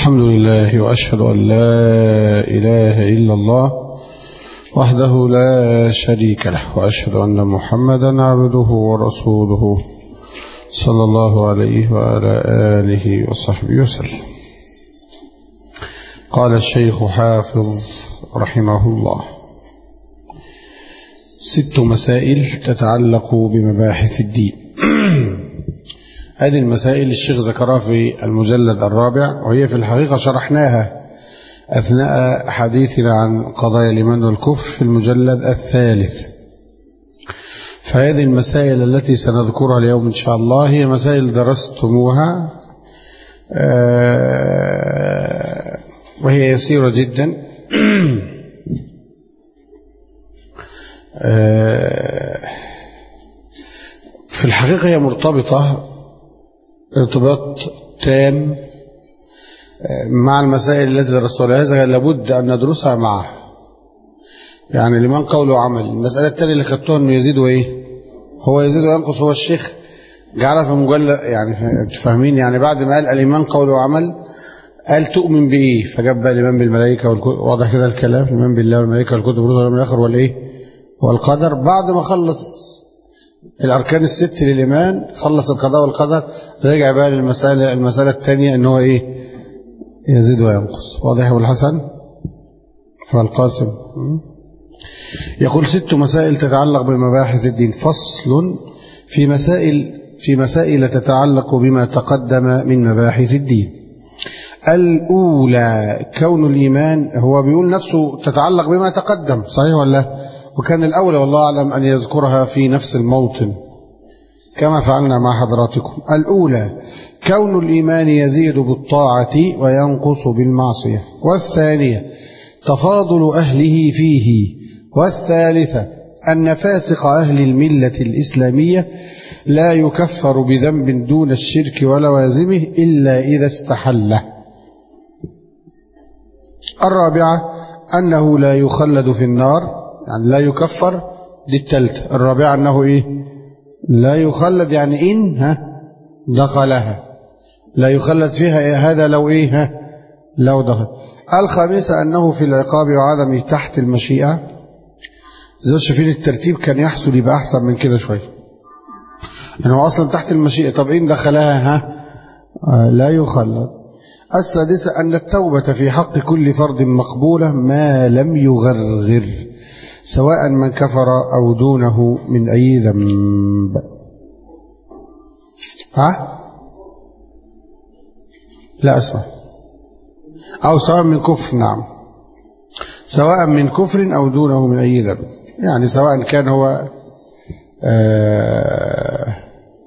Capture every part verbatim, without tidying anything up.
الحمد لله وأشهد أن لا إله إلا الله وحده لا شريك له، وأشهد أن محمدا عبده ورسوله صلى الله عليه وعلى آله وصحبه وسلم. قال الشيخ حافظ رحمه الله: ست مسائل تتعلق بمباحث الدين. هذه المسائل الشيخ ذكرها في المجلد الرابع، وهي في الحقيقة شرحناها أثناء حديثنا عن قضايا الإيمان والكفر في المجلد الثالث. فهذه المسائل التي سنذكرها اليوم إن شاء الله هي مسائل درستموها وهي يسيرة جدا، في الحقيقة هي مرتبطة ارتباط تام مع المسائل التي درستها، لهذا لابد أن ندرسها معه. يعني الإيمان قول وعمل. المسألة الثانية اللي خدتوها أنه يزيد وإيه؟ هو يزيد وينقص. هو الشيخ جعلها في مجلد، يعني فاهمين؟ يعني بعد ما قال الإيمان قول وعمل قال تؤمن بإيه؟ فجاب بقى الإيمان بالملائكة والكتب. واضح كده الكلام؟ الإيمان بالله والملائكة والكتب والرسل واليوم الآخر والإيه؟ والقدر. بعد ما خلص الأركان الست للإيمان، خلص القضاء والقدر، رجع بقى للمسألة المسألة الثانية أنه إيه؟ يزيد وينقص. واضح أبو الحسن؟ هو القاسم. يقول: ست مسائل تتعلق بمباحث الدين. فصل في مسائل في مسائل تتعلق بما تقدم من مباحث الدين. الأولى كون الإيمان، هو بيقول نفسه تتعلق بما تقدم، صحيح ولا؟ وكان الأولى والله أعلم أن يذكرها في نفس الموطن كما فعلنا مع حضراتكم. الأولى كون الإيمان يزيد بالطاعة وينقص بالمعصية. والثانية تفاضل أهله فيه. والثالثة أن فاسق أهل الملة الإسلامية لا يكفر بذنب دون الشرك ولوازمه إلا إذا استحله. الرابعة أنه لا يخلد في النار، يعني لا يكفر. دي الثالثة. الرابعة أنه إيه؟ لا يخلد، يعني إن ها دخلها لا يخلد فيها، هذا لو إيه ها لو دخل. الخامسة أنه في العقاب وعدم تحت المشيئة. إذا شايفين الترتيب كان يحصل يبقى أحسن من كده شوية، أنه أصلا تحت المشيئة. طب إن دخلها ها آه لا يخلد. السادسة أن التوبة في حق كل فرد مقبولة ما لم يغرغر، سواء من كفر أو دونه من أي ذنب. ها؟ لا أسمع. أو سواء من كفر. نعم، سواء من كفر أو دونه من أي ذنب، يعني سواء كان هو آه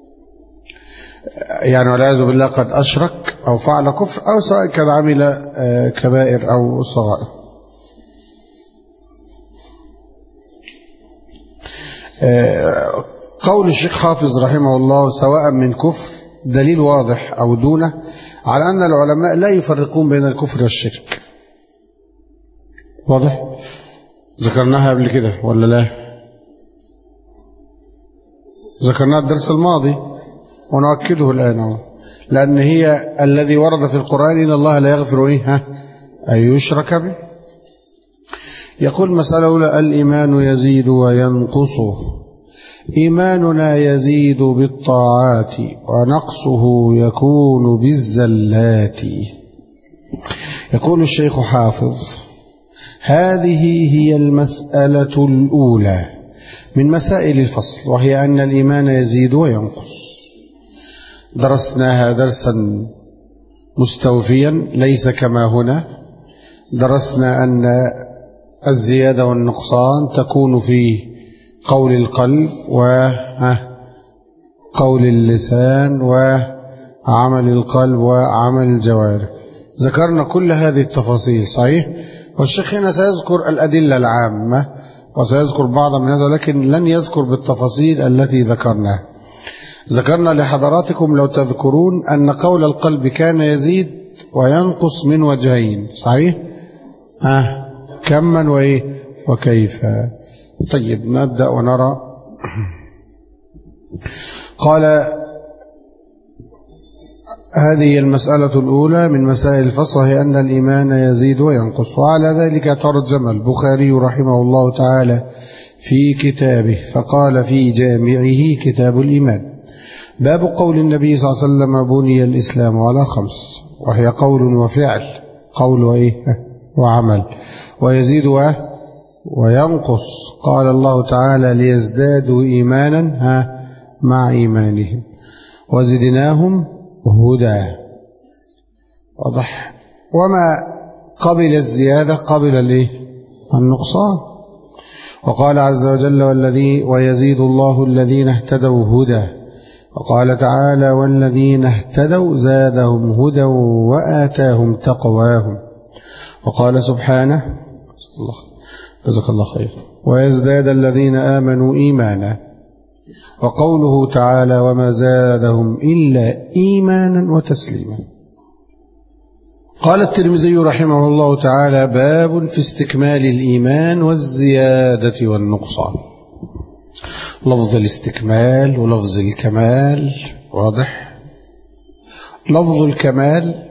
يعني والعياذ بالله قد أشرك أو فعل كفر، أو سواء كان عمل آه كبائر أو صغائر. آه قول الشيخ حافظ رحمه الله سواء من كفر دليل واضح أو دونه على أن العلماء لا يفرقون بين الكفر والشرك. واضح؟ ذكرناها قبل كده ولا لا؟ ذكرناها الدرس الماضي ونؤكده الآن، لأن هي الذي ورد في القرآن إن الله لا يغفر إيه أن يشرك به. يقول مسألة أولى: الإيمان يزيد وينقص. إيماننا يزيد بالطاعات ونقصه يكون بالزلات. يقول الشيخ حافظ: هذه هي المسألة الأولى من مسائل الفصل، وهي أن الإيمان يزيد وينقص. درسناها درسا مستوفيا ليس كما هنا. درسنا أن الزيادة والنقصان تكون في قول القلب وقول اللسان وعمل القلب وعمل الجوارح. ذكرنا كل هذه التفاصيل، صحيح؟ والشيخ هنا سيذكر الأدلة العامة وسيذكر بعض من هذا، لكن لن يذكر بالتفاصيل التي ذكرناها. ذكرنا لحضراتكم لو تذكرون أن قول القلب كان يزيد وينقص من وجهين، صحيح؟ آه كما وإيه وكيف. طيب نبدأ ونرى. قال هذه المسألة الأولى من مسائل الفصل، وهي أن الإيمان يزيد وينقص. وعلى ذلك ترجم البخاري رحمه الله تعالى في كتابه فقال في جامعه كتاب الإيمان: باب قول النبي صلى الله عليه وسلم: بني الإسلام على خمس، وهي قول وفعل، قول وإيه وعمل، ويزيد وينقص. قال الله تعالى: ليزدادوا إيمانا ها مع إيمانهم وزدناهم هدى. واضح. وما قبل الزيادة قبل الايه النقصان. وقال عز وجل: والذي ويزيد الله الذين اهتدوا هدى. وقال تعالى: والذين اهتدوا زادهم هدى وآتاهم تقواهم. وقال سبحانه: جزاك الله خير: ويزداد الذين آمنوا إيمانا. وقوله تعالى: وما زادهم إلا إيمانا وتسليما. قال الترمذي رحمه الله تعالى: باب في استكمال الإيمان والزيادة والنقصان. لفظ الاستكمال ولفظ الكمال واضح. لفظ الكمال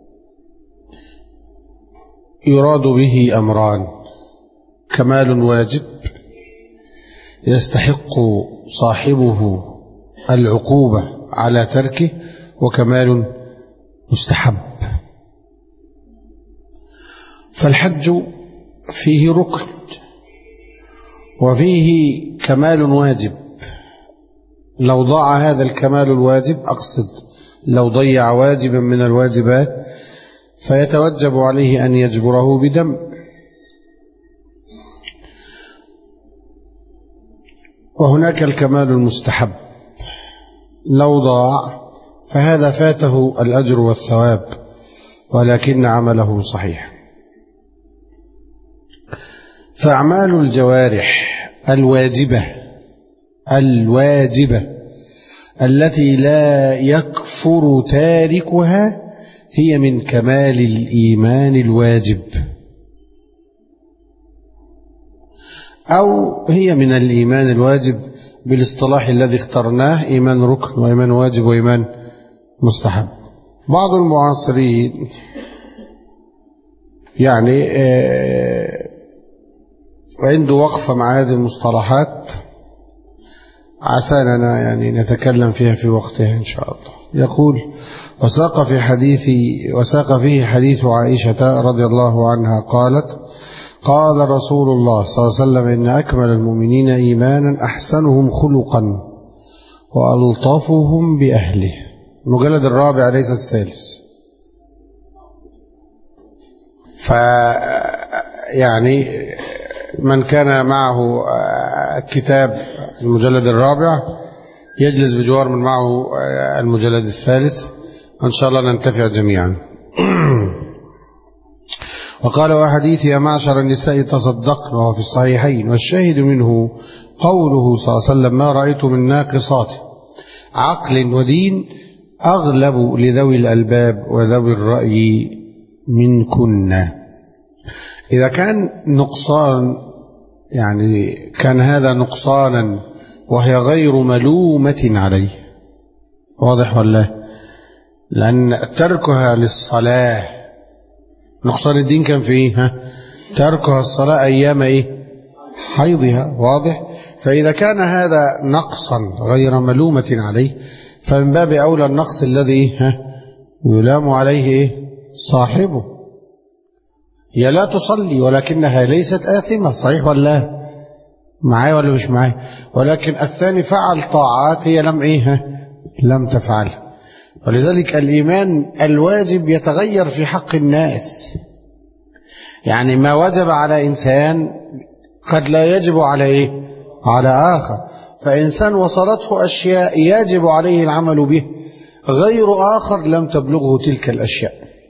يراد به أمران: كمال واجب يستحق صاحبه العقوبة على تركه، وكمال مستحب. فالحج فيه ركن وفيه كمال واجب. لو ضاع هذا الكمال الواجب، أقصد لو ضيع واجبا من الواجبات، فيتوجب عليه أن يجبره بدم. وهناك الكمال المستحب، لو ضاع فهذا فاته الأجر والثواب ولكن عمله صحيح. فأعمال الجوارح الواجبة الواجبة التي لا يكفر تاركها هي من كمال الإيمان الواجب، أو هي من الإيمان الواجب بالاصطلاح الذي اخترناه: إيمان ركن وإيمان واجب وإيمان مستحب. بعض المعاصرين يعني عنده وقفة مع هذه المصطلحات، عسانا يعني نتكلم فيها في وقتها إن شاء الله. يقول: وساق في حديث وساق فيه حديث عائشة رضي الله عنها قالت: قال رسول الله صلى الله عليه وسلم: إن أكمل المؤمنين إيمانا أحسنهم خلقا وألطفهم بأهله. المجلد الرابع ليس الثالث. ف يعني من كان معه كتاب المجلد الرابع يجلس بجوار من معه المجلد الثالث، وإن شاء الله ننتفع جميعا. وقال: وحديث يا معشر النساء تصدقن، وهو في الصحيحين. والشاهد منه قوله صلى الله عليه وسلم: ما رأيت من ناقصات عقل ودين أغلب لذوي الألباب وذوي الرأي منكن. إذا كان نقصان يعني كان هذا نقصانا وهي غير ملومة عليه، واضح ولا؟ لأن تركها للصلاة نقصان الدين كان فيه ها تركها الصلاة أيام إيه حيضها، واضح. فإذا كان هذا نقصا غير ملومة عليه، فمن باب أولى النقص الذي ها يلام عليه إيه صاحبه. هي لا تصلي ولكنها ليست آثمة، صحيح ولا معايا ولا مش معايا؟ ولكن الثاني فعل طاعات هي لم إيه لم تفعل. ولذلك الإيمان الواجب يتغير في حق الناس. يعني ما وجب على إنسان قد لا يجب على إيه على آخر. فإنسان وصلته أشياء يجب عليه العمل به، غير آخر لم تبلغه تلك الأشياء.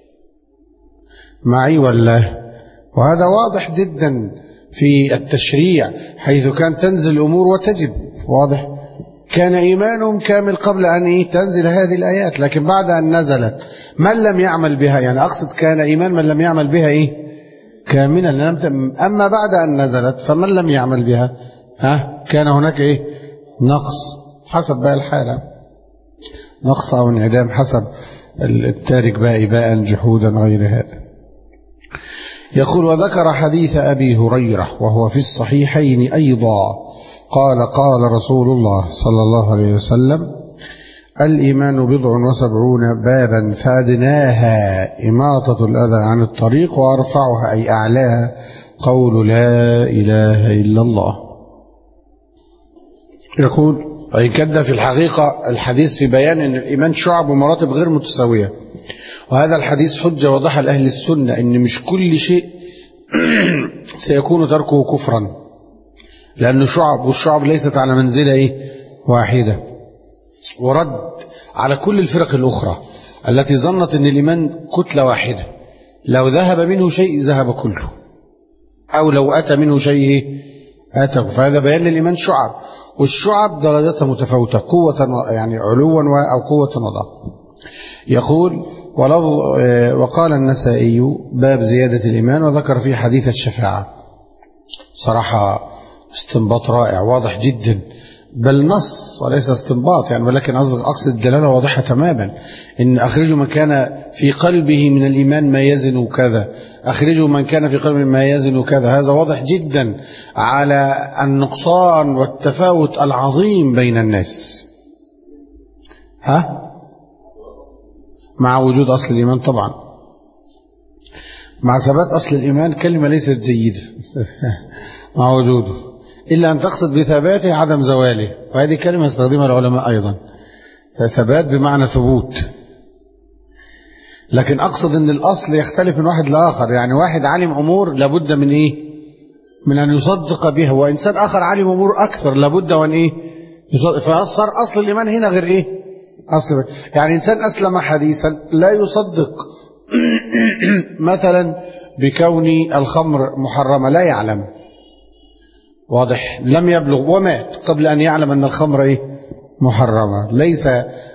معي ولا؟ وهذا واضح جدا في التشريع، حيث كان تنزل الأمور وتجب، واضح. كان إيمانهم كامل قبل أن تنزل هذه الآيات، لكن بعد أن نزلت من لم يعمل بها، يعني أقصد كان إيمان من لم يعمل بها إيه كاملا. أما بعد أن نزلت فمن لم يعمل بها ها كان هناك إيه نقص، حسب بقى الحالة، نقص أو انعدام حسب التارك بقى إباء جحودا غير هذا. يقول وذكر حديث أبي هريرة وهو في الصحيحين أيضا قال قال رسول الله صلى الله عليه وسلم الإيمان بضع وسبعون بابا فأدناها إماطة الأذى عن الطريق وأرفعها أي أعلاها قول لا إله إلا الله. يقول وإن كان في الحقيقة الحديث في بيان أن الإيمان شعب ومراتب غير متساوية، وهذا الحديث حجة واضحة لأهل السنة أن مش كل شيء سيكون تركه كفرا، لأنه شعب والشعب ليست على منزلة إيه؟ واحدة، ورد على كل الفرق الأخرى التي ظنت أن الإيمان كتلة واحدة، لو ذهب منه شيء ذهب كله، أو لو أتى منه شيء أتى. فهذا بيان للإيمان شعب، والشعب درجاتها متفاوتة قوة يعني علوا أو قوة وضعف. يقول وقال النسائي باب زيادة الإيمان وذكر فيه حديث الشفاعة. صراحة استنباط رائع واضح جدا، بل نص وليس استنباط يعني، ولكن أقصد الدلالة واضحة تماما، إن أخرجوا من كان في قلبه من الإيمان ما يزن كذا، أخرجوا من كان في قلبه ما يزن كذا. هذا واضح جدا على النقصان والتفاوت العظيم بين الناس، ها مع وجود أصل الإيمان طبعا، مع ثبات أصل الإيمان كلمة ليست جيدة مع وجوده، إلا أن تقصد بثباته عدم زواله، وهذه كلمة استخدمها العلماء أيضا، ثبات بمعنى ثبوت. لكن أقصد أن الأصل يختلف من واحد لآخر، يعني واحد علم أمور لابد من إيه؟ من أن يصدق بها، وإنسان آخر علم أمور أكثر لابد وأن إيه؟ يصدق. فصار أصل الإيمان هنا غير إيه؟ أصل يعني إنسان أسلم حديثا لا يصدق مثلا بكون الخمر محرمة، لا يعلم، واضح، لم يبلغ ومات قبل أن يعلم أن الخمر إيه؟ محرمة، ليس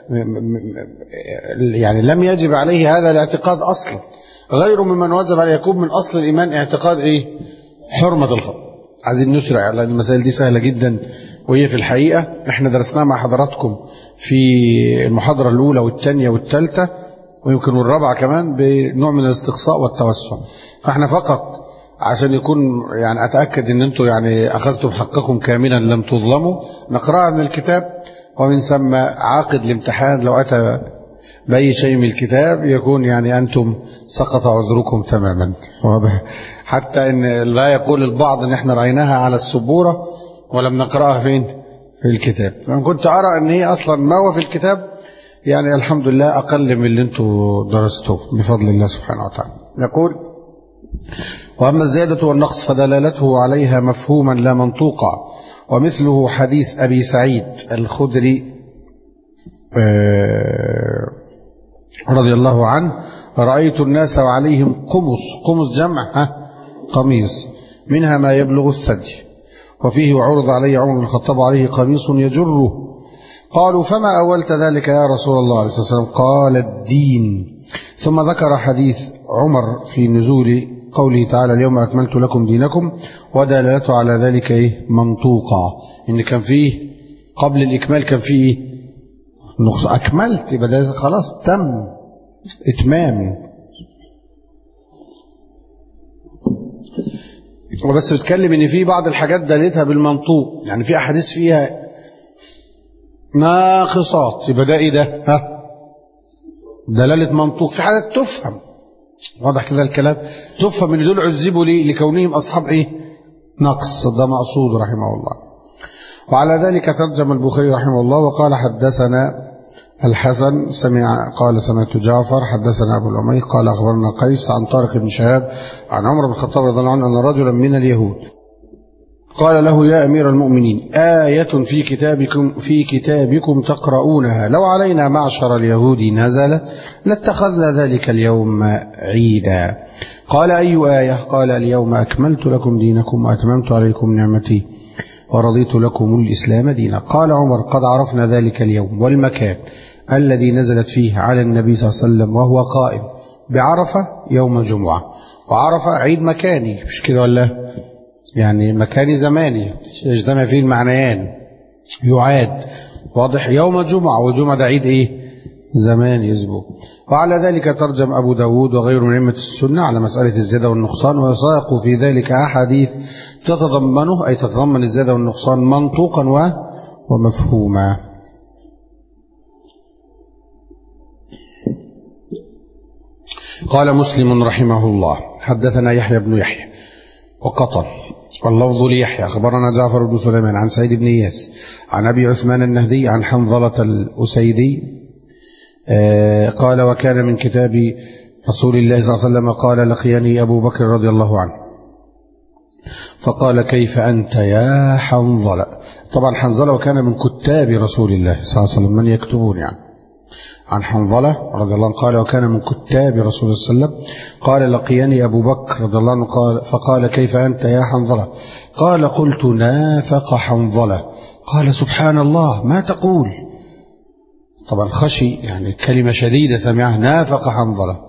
يعني لم يجب عليه هذا الاعتقاد أصلا، غير ممن وجب عليه يكون من أصل الإيمان اعتقاد إيه؟ حرمة الخمر. عايزين نسرع لأن المسائل دي سهلة جدا، وهي في الحقيقة احنا درسناها مع حضراتكم في المحاضرة الأولى والثانية والثالثة ويمكن والرابعة كمان بنوع من الاستقصاء والتوسع، فاحنا فقط عشان يكون يعني أتأكد أن أنتم يعني أخذتم حقكم كاملا لم تظلموا نقرأها من الكتاب، ومن ثم عاقد الامتحان لو أتى بأي شيء من الكتاب يكون يعني أنتم سقط عذركم تماما، واضح، حتى أن لا يقول البعض أن احنا رأيناها على السبورة ولم نقرأها فين في الكتاب. فأنا كنت أرى أن هي أصلا ما هو في الكتاب يعني الحمد لله أقل من اللي أنتم درستوه بفضل الله سبحانه وتعالى. يقول وأما الزيادة والنقص فدلالته عليها مفهوما لا منطوقا، ومثله حديث أبي سعيد الخدري رضي الله عنه رأيت الناس وعليهم قمص، قمص جمع ها قميص، منها ما يبلغ الثدي، وفيه وعرض علي عمر بن الخطاب عليه قميص يجره، قالوا فما أولت ذلك يا رسول الله عليه الصلاة والسلام؟ قال الدين. ثم ذكر حديث عمر في نزول قوله تعالى اليوم أكملت لكم دينكم، ودلالته على ذلك إيه؟ منطوقة، إن كان فيه قبل الإكمال كان فيه نقص، أكملت يبقى ده خلاص تم إتمام. وبس بتكلم إن في بعض الحاجات دلتها بالمنطوق، يعني في أحاديث فيها ناقصات يبقى ده إيه ده؟ ها دلالة منطوق، في حاجات تفهم واضح كده الكلام، تفهم ان دول عذبوا ليه؟ لكونهم اصحاب ايه؟ نقص، ده مقصود رحمه الله. وعلى ذلك ترجم البخاري رحمه الله وقال حدثنا الحسن سمع قال سمعت جعفر حدثنا ابو العمي قال اخبرنا قيس عن طارق بن شهاب عن عمر بن الخطاب رضي الله عنه ان رجلا من اليهود قال له يا امير المؤمنين آية في كتابكم في كتابكم تقرؤونها لو علينا معشر اليهود نزلت لاتخذنا ذلك اليوم عيدا. قال أي آية؟ قال اليوم أكملت لكم دينكم وأتممت عليكم نعمتي ورضيت لكم الإسلام دينا. قال عمر قد عرفنا ذلك اليوم والمكان الذي نزلت فيه على النبي صلى الله عليه وسلم وهو قائم بعرفة يوم جمعة، وعرفة عيد مكاني مش كده ولا يعني مكاني زماني يجتمع فيه المعنيان يعاد، واضح، يوم الجمعة، والجمعة ده عيد ايه؟ زمان يسبق. وعلى ذلك ترجم أبو داود وغيره من أئمة السنة على مسألة الزيادة والنقصان، ويساق في ذلك أحاديث تتضمنه أي تتضمن الزيادة والنقصان منطوقا ومفهوما. قال مسلم رحمه الله حدثنا يحيى بن يحيى وقطن واللفظ ليحيى أخبرنا جعفر بن سليمان عن سعيد بن إياس عن أبي عثمان النهدي عن حنظلة الأسيدي قال وكان من كتاب رسول الله صلى الله عليه وسلم قال لقيني أبو بكر رضي الله عنه فقال كيف أنت يا حنظلة. طبعا حنظلة وكان من كتاب رسول الله صلى الله عليه وسلم من يكتبون يعني. عن حنظلة رضي الله عنه قال وكان من كتاب رسول الله صلى الله عليه وسلم قال لقيني أبو بكر رضي الله عنه قال فقال كيف أنت يا حنظلة قال قلت نافق حنظلة قال سبحان الله ما تقول. طبعا خشي يعني كلمة شديدة سمعها نافق حنظلة.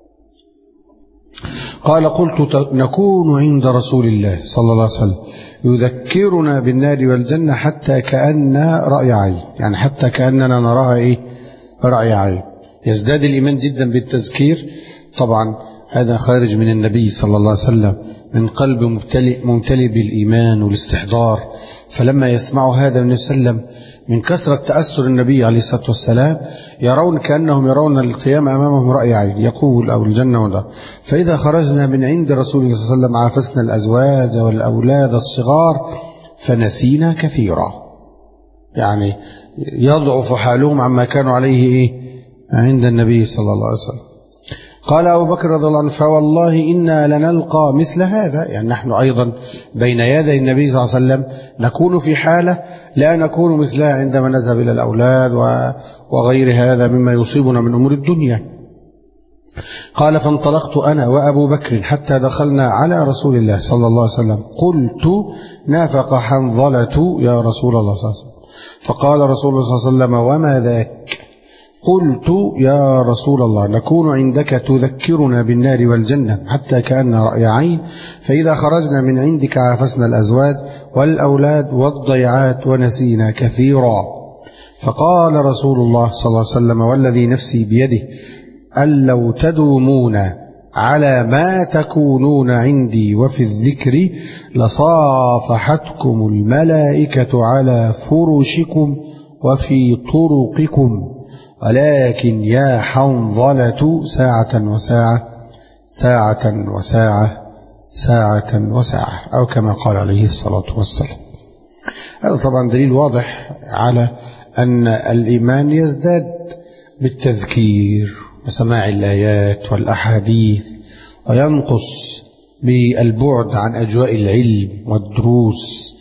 قال قلت نكون عند رسول الله صلى الله عليه وسلم يذكرنا بالنار والجنة حتى كأن رأي عين، يعني حتى كأننا نراها إيه رأي عين. يزداد الإيمان جدا بالتذكير. طبعا هذا خارج من النبي صلى الله عليه وسلم من قلب ممتلئ, ممتلئ بالإيمان والاستحضار، فلما يسمعوا هذا من وسلم من كثرة تأثر النبي عليه الصلاة والسلام يرون كأنهم يرون القيامة أمامهم رأي عين. يقول أو الجنة وده فإذا خرجنا من عند رسول الله صلى الله عليه وسلم عافسنا الأزواج والأولاد الصغار فنسينا كثيرا، يعني يضعف حالهم عما كانوا عليه إيه عند النبي صلى الله عليه وسلم. قال أبو بكر رضي الله عنه فوالله إنا لنلقى مثل هذا، يعني نحن أيضا بين يدي النبي صلى الله عليه وسلم نكون في حالة لا نكون مثلها عندما نذهب إلى الأولاد وغير هذا مما يصيبنا من أمور الدنيا. قال فانطلقت أنا وأبو بكر حتى دخلنا على رسول الله صلى الله عليه وسلم قلت نافق حنظلة يا رسول الله صلى الله عليه وسلم. فقال رسول الله صلى الله عليه وسلم وما ذاك؟ قلت يا رسول الله نكون عندك تذكرنا بالنار والجنة حتى كأن رأي عين، فإذا خرجنا من عندك عافسنا الأزواج والأولاد والضيعات ونسينا كثيرا. فقال رسول الله صلى الله عليه وسلم والذي نفسي بيده أن لو تدومون على ما تكونون عندي وفي الذكر لصافحتكم الملائكة على فرشكم وفي طرقكم، ولكن يا حنظلة ساعة وساعة ساعة وساعة ساعة وساعة، أو كما قال عليه الصلاة والسلام. هذا طبعا دليل واضح على أن الإيمان يزداد بالتذكير وسماع الآيات والأحاديث، وينقص بالبعد عن أجواء العلم والدروس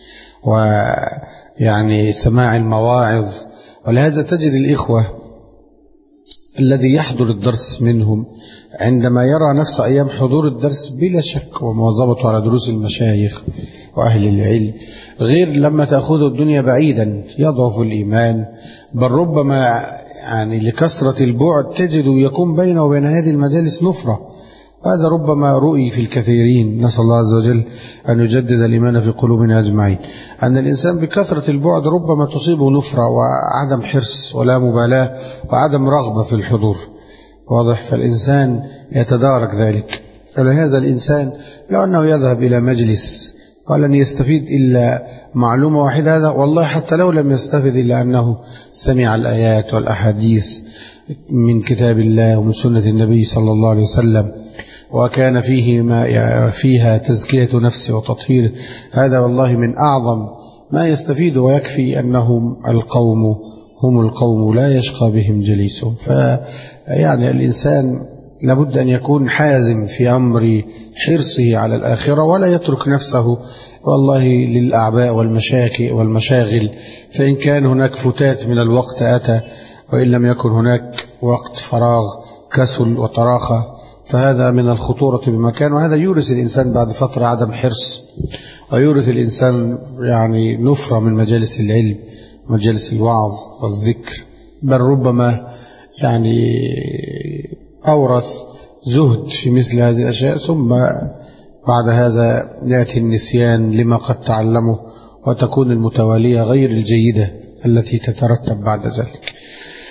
ويعني سماع المواعظ. ولهذا تجد الإخوة الذي يحضر الدرس منهم عندما يرى نفسه أيام حضور الدرس بلا شك ومواظبته على دروس المشايخ وأهل العلم غير لما تأخذ الدنيا بعيدا يضعف الإيمان، بل ربما يعني لكثرة البعد تجد يكون بينه وبين هذه المجالس نفرة. هذا ربما رؤي في الكثيرين، نسأل الله عز وجل أن يجدد الإيمان في قلوبنا أجمعين، أن الإنسان بكثرة البعد ربما تصيبه نفرة وعدم حرص ولا مبالاة وعدم رغبة في الحضور. واضح؟ فالإنسان يتدارك ذلك. ولهذا الإنسان لو أنه يذهب إلى مجلس ولن يستفيد إلا معلومة واحدة، هذا والله حتى لو لم يستفيد إلا أنه سمع الآيات والأحاديث من كتاب الله ومن سنة النبي صلى الله عليه وسلم، وكان فيه ما فيها تزكية نفسه وتطهير، هذا والله من أعظم ما يستفيد. ويكفي أنهم القوم هم القوم لا يشقى بهم جليسهم. فيعني الإنسان لابد أن يكون حازم في أمر حرصه على الآخرة، ولا يترك نفسه والله للأعباء والمشاكل والمشاغل، فإن كان هناك فتات من الوقت أتى، وإن لم يكن هناك وقت فراغ كسل وتراخى، فهذا من الخطورة بمكان. وهذا يورث الإنسان بعد فترة عدم حرص، ويورث الإنسان يعني نفرة من مجالس العلم مجالس الوعظ والذكر، بل ربما يعني أورث زهد في مثل هذه الأشياء، ثم بعد هذا يأتي النسيان لما قد تعلمه، وتكون المتوالية غير الجيدة التي تترتب بعد ذلك.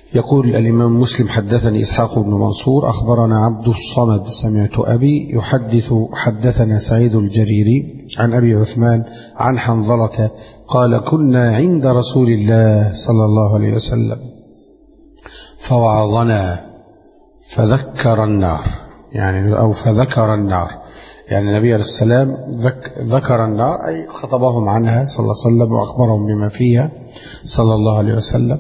يقول الإمام مسلم: حدثني إسحاق بن منصور أخبرنا عبد الصمد سمعت أبي يحدث حدثنا سعيد الجريري عن أبي عثمان عن حنظلة قال: كنا عند رسول الله صلى الله عليه وسلم فوعظنا فذكر النار، يعني أو فذكر النار، يعني النبي عليه السلام ذكر النار أي خطبهم عنها صلى الله عليه وسلم وأخبرهم بما فيها صلى الله عليه وسلم،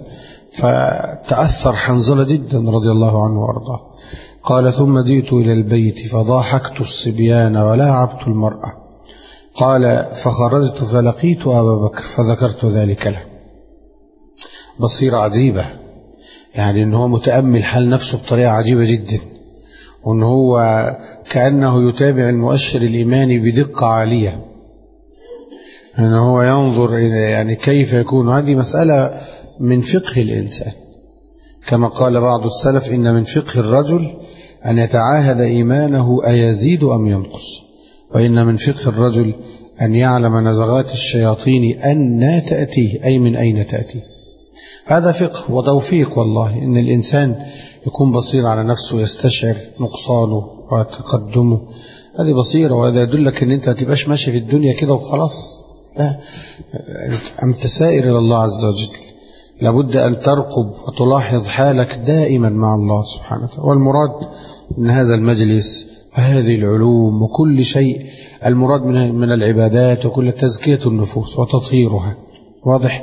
فتأثر حنظلة جدا رضي الله عنه وأرضاه. قال: ثم جئت إلى البيت فضاحكت الصبيان ولاعبت المرأة. قال: فخرجت فلقيت أبا بكر فذكرت ذلك له. بصيرة عجيبة، يعني أنه متأمل حال نفسه بطريقة عجيبة جدا، وأنه هو كأنه يتابع المؤشر الإيماني بدقة عالية، أنه هو ينظر إلى يعني كيف يكون. هذه مسألة من فقه الإنسان، كما قال بعض السلف: إن من فقه الرجل أن يتعاهد إيمانه أيزيد أم ينقص، وإن من فقه الرجل أن يعلم نزغات الشياطين أن تأتيه، أي من أين تأتيه. هذا فقه وتوفيق والله، إن الإنسان يكون بصير على نفسه، يستشعر نقصانه وتقدمه. هذه بصيرة، وهذا يدلك أن أنت تبقاش ماشي في الدنيا كده وخلاص، لا، أنت سائر إلى الله عز وجل، لابد أن ترقب وتلاحظ حالك دائما مع الله سبحانه وتعالى. والمراد من هذا المجلس وهذه العلوم وكل شيء، المراد من العبادات وكل تزكية النفوس وتطهيرها، واضح،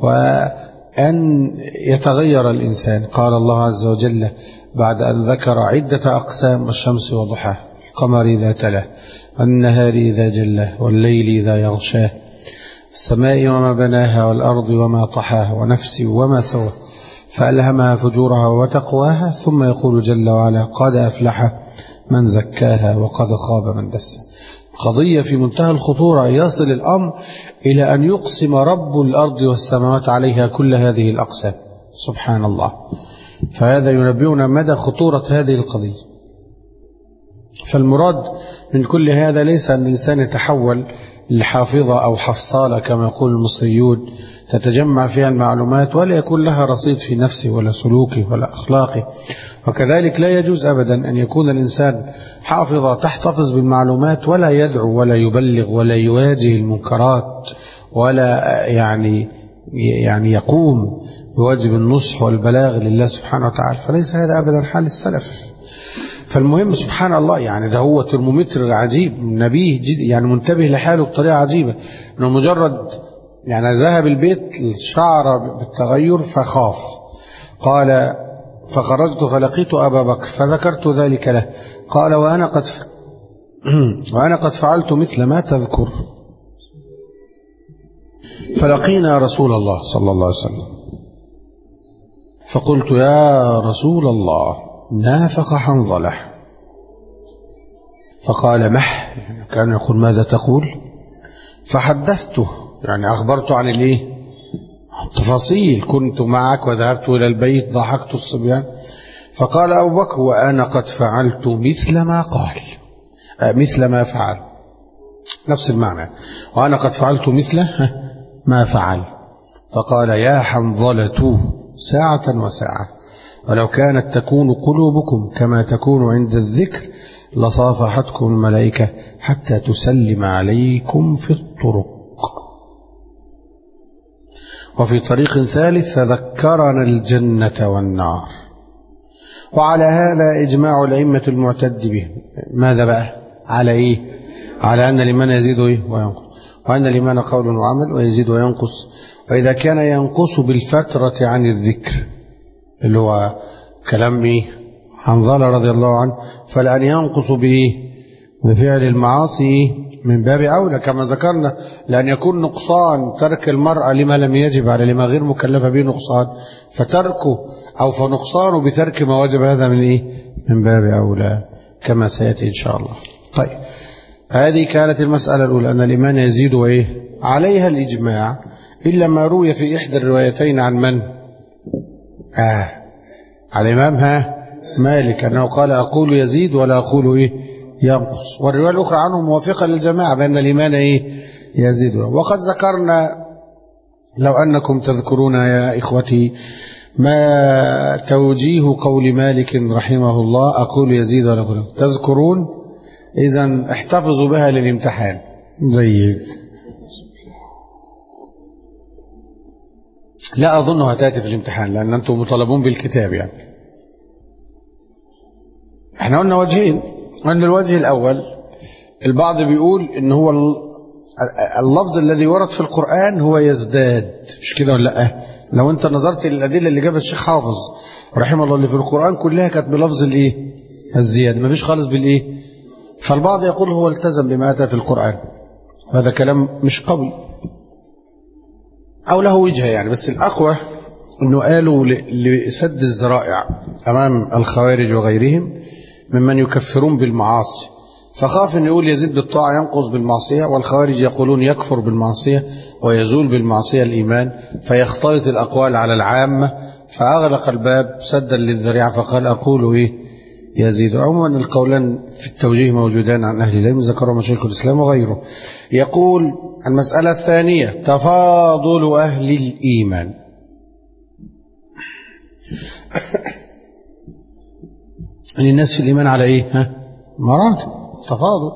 وأن يتغير الإنسان. قال الله عز وجل بعد أن ذكر عدة أقسام: والشمس وضحاها، القمر إذا تلاه، والنهار إذا جلاه، والليل إذا يغشاه، السماء وما بناها، والأرض وما طحاها، ونفس وما سوى، فألهمها فجورها وتقواها. ثم يقول جل وعلا: قد أفلح من زكاها وقد خاب من دساها. قضية في منتهى الخطورة، يصل الأمر إلى أن يقسم رب الأرض والسماوات عليها كل هذه الأقسام، سبحان الله. فهذا ينبئنا مدى خطورة هذه القضية. فالمراد من كل هذا ليس أن الإنسان يتحول لحافظة أو حصالة كما يقول المصريون، تتجمع فيها المعلومات ولا يكون لها رصيد في نفسه ولا سلوكه ولا أخلاقه. وكذلك لا يجوز أبدا أن يكون الإنسان حافظة تحتفظ بالمعلومات ولا يدعو ولا يبلغ ولا يواجه المنكرات ولا يعني يعني يقوم بواجب النصح والبلاغ لله سبحانه وتعالى، فليس هذا أبدا حال السلف. فالمهم سبحان الله، يعني ده هو ترمومتر عجيب، نبيه جد يعني منتبه لحاله بطريقة عجيبة، انه مجرد يعني ذهب البيت شعر بالتغير فخاف. قال: فخرجت فلقيت أبا بكر فذكرت ذلك له. قال: وأنا قد ف... وأنا قد فعلت مثل ما تذكر. فلقينا رسول الله صلى الله عليه وسلم، فقلت: يا رسول الله، نافق حنظلة. فقال: مح، يعني كان يقول: ماذا تقول؟ فحدثته، يعني أخبرته عن الإيه؟ التفاصيل، كنت معك وذهبت إلى البيت ضحكت الصبيان. فقال أبو بكر: وأنا قد فعلت مثل ما قال، مثل ما فعل، نفس المعنى، وأنا قد فعلت مثل ما فعل. فقال: يا حنظلة، ساعة وساعة، ولو كانت تكون قلوبكم كما تكون عند الذكر لصافحتكم الملائكة حتى تسلم عليكم في الطرق. وفي طريق ثالث: فذكرنا الجنة والنار. وعلى هذا إجماع الأئمة المعتد به. ماذا بقى؟ على إيه؟ على أن الإيمان يزيد وينقص، وأن الإيمان قول وعمل ويزيد وينقص. وإذا كان ينقص بالفترة عن الذكر، اللي هو كلام إيه؟ حنظلة رضي الله عنه، فلأن ينقص بإيه؟ بفعل المعاصي من باب أولى، كما ذكرنا، لأن يكون نقصان ترك المرأة لما لم يجب على لما غير مكلفة به نقصان، فتركه أو فنقصانه بترك ما وجب، هذا من إيه؟ من باب أولى، كما سيأتي إن شاء الله. طيب، هذه كانت المسألة الأولى، أن الإيمان يزيد وإيه؟ عليها الإجماع، إلا ما روي في إحدى الروايتين عن من؟ آه على الإمام ها مالك، أنه قال: أقول يزيد ولا أقول إيه؟ ينقص. والرواية الأخرى عنه موافقة للجماعة بأن الإيمان إيه؟ يزيد. وقد ذكرنا، لو أنكم تذكرون يا إخوتي، ما توجيه قول مالك رحمه الله؟ أقول يزيد ولا أقول تذكرون؟ إذن احتفظوا بها للامتحان. جيد. لا أظنها تأتي في الامتحان لأن أنتم مطالبون بالكتاب. يعني احنا قلنا وجهين. قلنا الوجه الأول البعض بيقول إن هو اللفظ الذي ورد في القرآن هو يزداد، مش كده ولا لا؟ لو أنت نظرت للأدلة اللي جابها الشيخ حافظ رحمه الله اللي في القرآن كلها كانت بلفظ الإيه؟ الزيادة، ما فيش خالص بالإيه؟ فالبعض يقول هو التزم بما أتى في القرآن، هذا كلام مش قوي أو له وجهة يعني، بس الأقوى أنه قالوا لسد الذرائع أمام الخوارج وغيرهم ممن يكفرون بالمعاصي، فخاف أن يقول يزيد بالطاعة ينقص بالمعصية، والخوارج يقولون يكفر بالمعصية ويزول بالمعصية الإيمان، فيختلط الأقوال على العامة، فأغلق الباب سدا للذريعة فقال أقول إيه يزيد. عموما القولان في التوجيه موجودان عن أهل العلم ذكروا مشايخ الإسلام وغيره. يقول المسألة الثانية تفاضل أهل الإيمان. الناس في الإيمان على إيه؟ ها؟ مراتب تفاضل.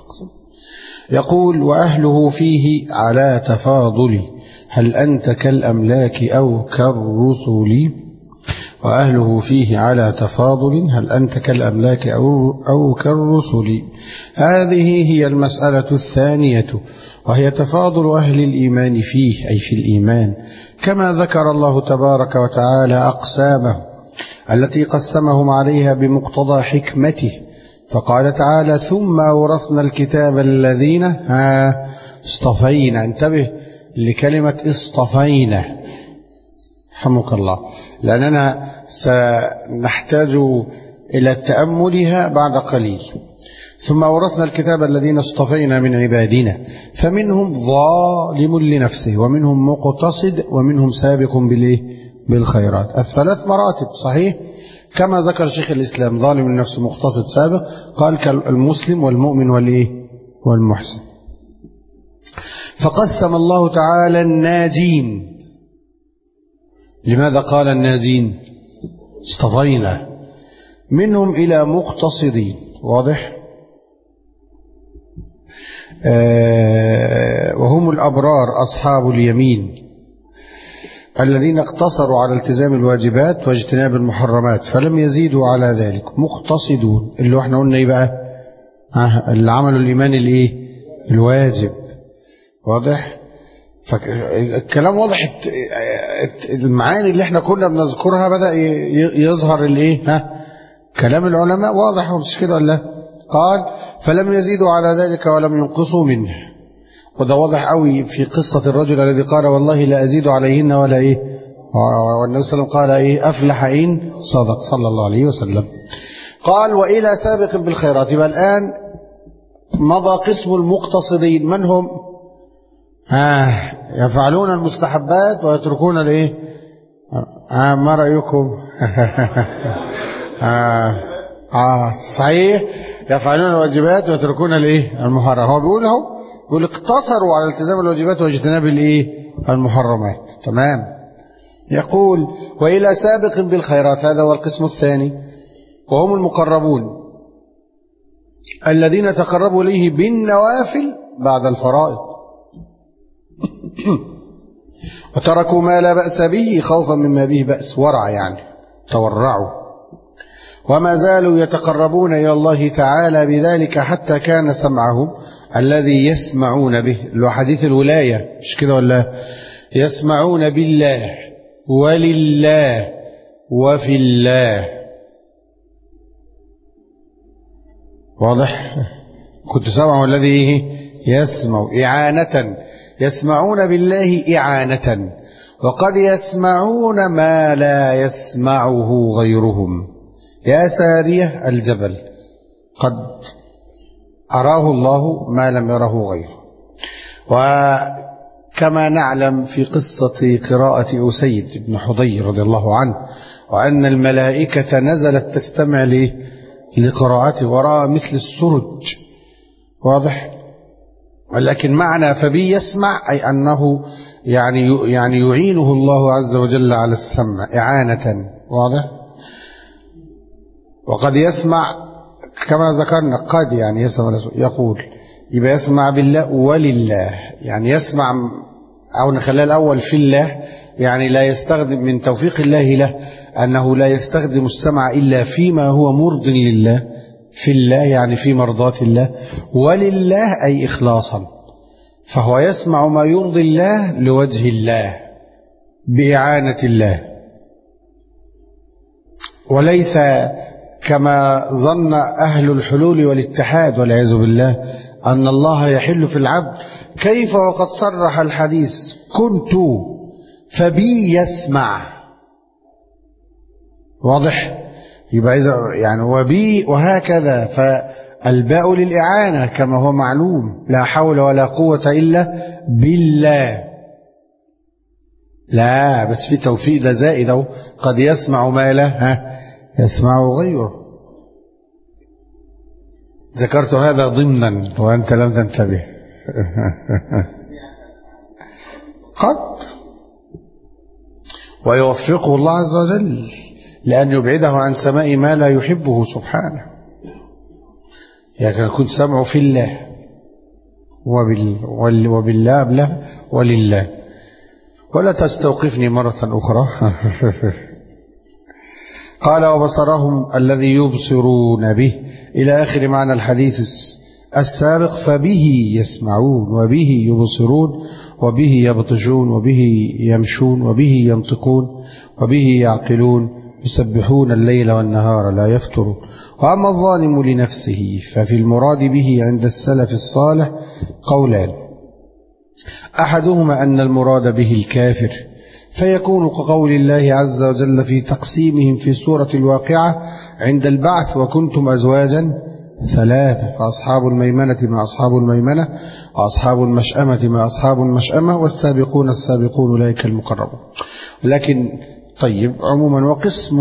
يقول وأهله فيه على تفاضل، هل أنت كالأملاك أو كالرسل؟ وأهله فيه على تفاضل، هل أنت كالأملاك أو, أو كالرسل. هذه هي المسألة الثانية، وهي تفاضل أهل الإيمان فيه أي في الإيمان، كما ذكر الله تبارك وتعالى أقسامه التي قسمهم عليها بمقتضى حكمته، فقال تعالى ثم أورثنا الكتاب الذين ها اصطفينا. انتبه لكلمة اصطفينا رحمك الله، لأننا سنحتاج إلى تأملها بعد قليل. ثم أورثنا الكتاب الذين اصطفينا من عبادنا فمنهم ظالم لنفسه ومنهم مقتصد ومنهم سابق بالإيه؟ بالخيرات. الثلاث مراتب صحيح، كما ذكر شيخ الإسلام ظالم لنفسه مقتصد سابق، قال كالمسلم والمؤمن والإيه؟ والمحسن. فقسم الله تعالى الناجين. لماذا قال الناجين؟ اصطفينا منهم إلى مقتصدين، واضح؟ آه وهم الأبرار أصحاب اليمين الذين اقتصروا على التزام الواجبات واجتناب المحرمات فلم يزيدوا على ذلك. مقتصدون اللي احنا قلنا ايه بقى؟ آه اللي عملوا الإيمان الايه؟ الواجب، واضح؟ فالكلام واضح. المعاني اللي احنا كنا بنذكرها بدأ يظهر الايه؟ ها كلام العلماء واضح مش كده ولا؟ قال فلم يزيدوا على ذلك ولم ينقصوا منه، وده واضح قوي في قصة الرجل الذي قال والله لا أزيد عليهن ولا إيه، والنبي صلى الله عليه وسلم قال إيه أفلح إن صدق صلى الله عليه وسلم. قال وإلى سابق بالخيرات. يبقى الآن مضى قسم المقتصدين، من هم؟ آه يفعلون المستحبات ويتركون الإيه؟ آه ما رأيكم؟ آه آه صحيح، يفعلون الواجبات ويتركون الإيه؟ المحرم. هو بيقول اهو يقول اقتصروا على التزام الواجبات واجتناب الايه؟ المحرمات. تمام. يقول والى سابق بالخيرات، هذا هو القسم الثاني، وهم المقربون الذين تقربوا اليه بالنوافل بعد الفرائض وتركوا ما لا بأس به خوفا مما به بأس، ورع يعني تورعوا، وما زالوا يتقربون إلى الله تعالى بذلك حتى كان سمعهم الذي يسمعون به، اللي هو حديث الولاية مش كده ولا؟ يسمعون بالله ولله وفي الله، واضح؟ كنت سمعوا الذي يسمع إعانة، يسمعون بالله إعانة، وقد يسمعون ما لا يسمعه غيرهم. يا سارية الجبل قد أراه الله ما لم يره غيره. وكما نعلم في قصة قراءة أسيد بن حضير رضي الله عنه، وأن الملائكة نزلت تستمع لقراءته ورأى مثل السرج، واضح؟ ولكن معنى فبي يسمع أي أنه يعني يعني يعينه الله عز وجل على السمع إعانة. واضح؟ وقد يسمع كما ذكرنا، قد يعني يسمع يقول، يبقى يسمع بالله ولله، يعني يسمع، أو نخليها الأول في الله، يعني لا يستخدم من توفيق الله له أنه لا يستخدم السمع إلا فيما هو مرض لله، في الله يعني في مرضاة الله، ولله أي إخلاصا، فهو يسمع ما يرضي الله لوجه الله بإعانة الله، وليس كما ظن أهل الحلول والاتحاد والعياذ بالله أن الله يحل في العبد، كيف وقد صرح الحديث كنت فبي يسمع. واضح؟ يبقى إذا يعني وبي وهكذا، فالباء للإعانة كما هو معلوم، لا حول ولا قوة إلا بالله. لا بس في توفيق ده زائد أو قد يسمع ما لا ها يسمع غيره. ذكرت هذا ضمنا وأنت لم تنتبه. قد ويوفقه الله عز وجل لأن يبعده عن سماء ما لا يحبه سبحانه، يعني يكون سمعه في الله وبال وبالله بله ولله. ولا تستوقفني مرة أخرى. قال وبصرهم الذي يبصرون به إلى آخر معنى الحديث السابق، فبه يسمعون وبه يبصرون وبه يبطشون وبه يمشون وبه ينطقون وبه يعقلون، يسبحون الليل والنهار لا يفترون. وأما الظالم لنفسه ففي المراد به عند السلف الصالح قولان، أحدهما أن المراد به الكافر، فيكون كقول الله عز وجل في تقسيمهم في سورة الواقعة عند البعث وكنتم أزواجا ثلاثة، فأصحاب الميمنة ما أصحاب الميمنة وأصحاب المشأمة ما أصحاب المشأمة والسابقون السابقون أولئك المقربون. لكن طيب عموما وقسم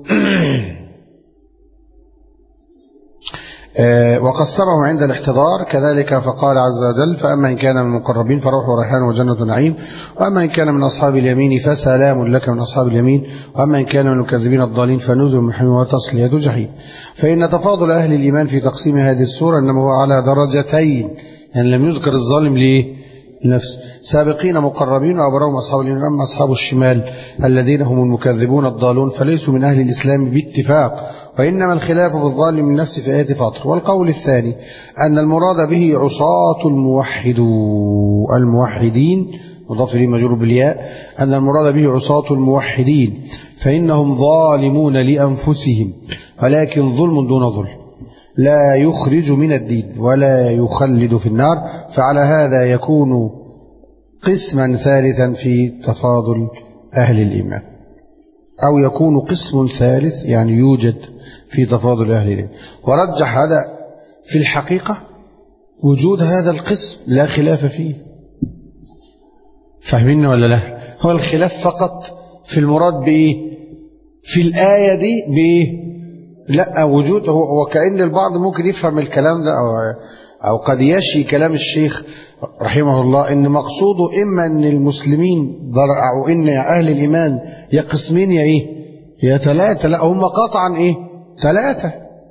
وقسمه عند الاحتضار كذلك، فقال عز وجل فأما إن كان من المقربين فروح وريحان وجنة نعيم، وأما إن كان من أصحاب اليمين فسلام لك من أصحاب اليمين، وأما إن كان من المكذبين الضالين فنزل من حميم وتصلية جحيم. فإن تفاضل أهل الإيمان في تقسيم هذه السورة إنما هو على درجتين، يعني لم يذكر الظالم ليه نفس سابقين مقربين وأبرهم أصحاب اليمين، أما أصحاب الشمال الذين هم المكذبون الضالون فليسوا من أهل الإسلام باتفاق، وإنما الخلاف في الظالم من نفسه في آية فاطر. والقول الثاني أن المراد به عصاة الموحدون الموحدين مضاف إليه مجرور بالياء، أن المراد به عصاة الموحدين فإنهم ظالمون لأنفسهم، ولكن ظلم دون ظلم لا يخرج من الدين ولا يخلد في النار، فعلى هذا يكون قسما ثالثا في تفاضل أهل الإيمان، أو يكون قسم ثالث يعني يوجد في تفاضل أهل الإيمان. ورجح هذا في الحقيقة وجود هذا القسم لا خلاف فيه. فاهمين ولا لا؟ هو الخلاف فقط في المراد بإيه في الآية دي بإيه؟ لا وجود هو، وكأن البعض ممكن يفهم الكلام ده أو, أو قد يشي كلام الشيخ رحمه الله إن مقصوده إما أن المسلمين أو إن أهل الإيمان يا قسمين يا إيه يا ثلاثة، لا هم قطعا إيه ثلاثة.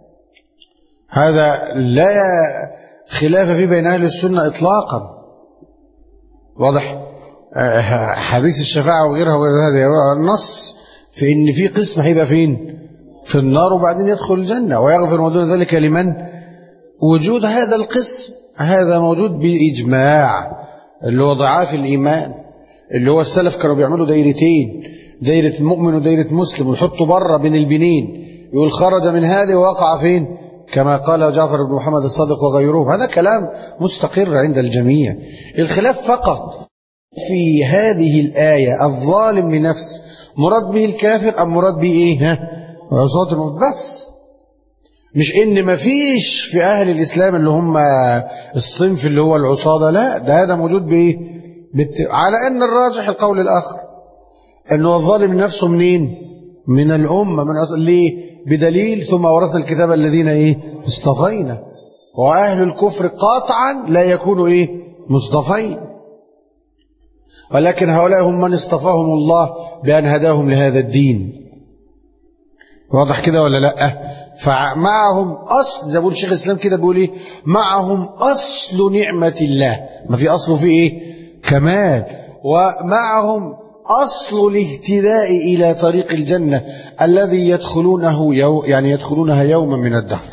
هذا لا خلاف فيه بين أهل السنة إطلاقا. واضح؟ حديث الشفاعة وغيرها وغير هذا النص في إن في قسم هيبقى فين في النار وبعدين يدخل الجنة ويغفر ما دون ذلك لمن. وجود هذا القسم هذا موجود بإجماع، اللي هو ضعاف الإيمان، اللي هو السلف كانوا بيعملوا دايرتين، دايرة مؤمن ودايرة مسلم، ويحطوا بره بين البنين، يقول خرج من هذه ووقع فين كما قال جعفر بن محمد الصادق وغيرهم. هذا كلام مستقر عند الجميع. الخلاف فقط في هذه الآية الظالم لنفس مراد به الكافر أم مراد به إيه ها عصاة الموت بس، مش إن ما فيش في أهل الإسلام اللي هم الصنف اللي هو العصاة، لا ده هذا موجود بإيه بت... على أن الراجح القول الآخر أنه الظالم نفسه منين من الأمة من أصل ليه بدليل ثم ورثنا الكتاب الذين إيه اصطفينا، وأهل الكفر قاطعا لا يكونوا إيه مصطفين. ولكن هؤلاء هم من اصطفاهم الله بأن هداهم لهذا الدين. واضح كده ولا لا؟ فمعهم أصل، زي بقول شيخ الإسلام كده بيقول إيه، معهم أصل نعمة الله، ما في أصله في إيه؟ كمال. ومعهم أصل الاهتداء إلى طريق الجنة الذي يدخلونه يو يعني يدخلونها يوما من الدهر.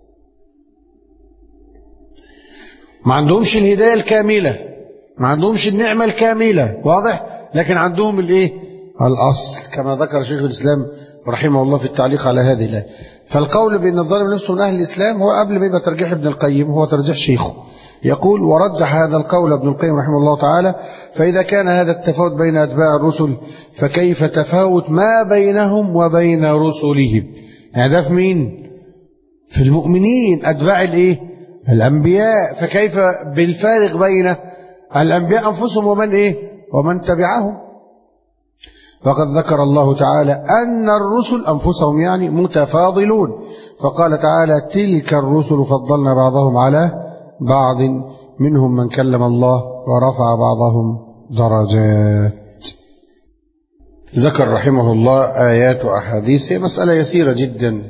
ما عندهمش الهداية الكاملة، ما عندهمش النعمة الكاملة، واضح؟ لكن عندهم الإيه؟ الأصل، كما ذكر شيخ الإسلام رحمه الله في التعليق على هذه الآية. فالقول بأن الظالم نفسه من أهل الإسلام هو قبل ما يبقى ترجيح ابن القيم، هو ترجيح شيخه. يقول: ورجح هذا القول ابن القيم رحمه الله تعالى: فإذا كان هذا التفاوت بين أتباع الرسل فكيف تفاوت ما بينهم وبين رسلهم؟ يعني ده في مين؟ في المؤمنين أتباع الإيه؟ الأنبياء. فكيف بالفارق بين الأنبياء أنفسهم ومن إيه؟ ومن تبعهم؟ فقد ذكر الله تعالى أن الرسل أنفسهم يعني متفاضلون، فقال تعالى: تلك الرسل فضلنا بعضهم على بعض منهم من كلم الله ورفع بعضهم درجات. ذكر رحمه الله آيات وأحاديث، مسألة يسيرة جدا.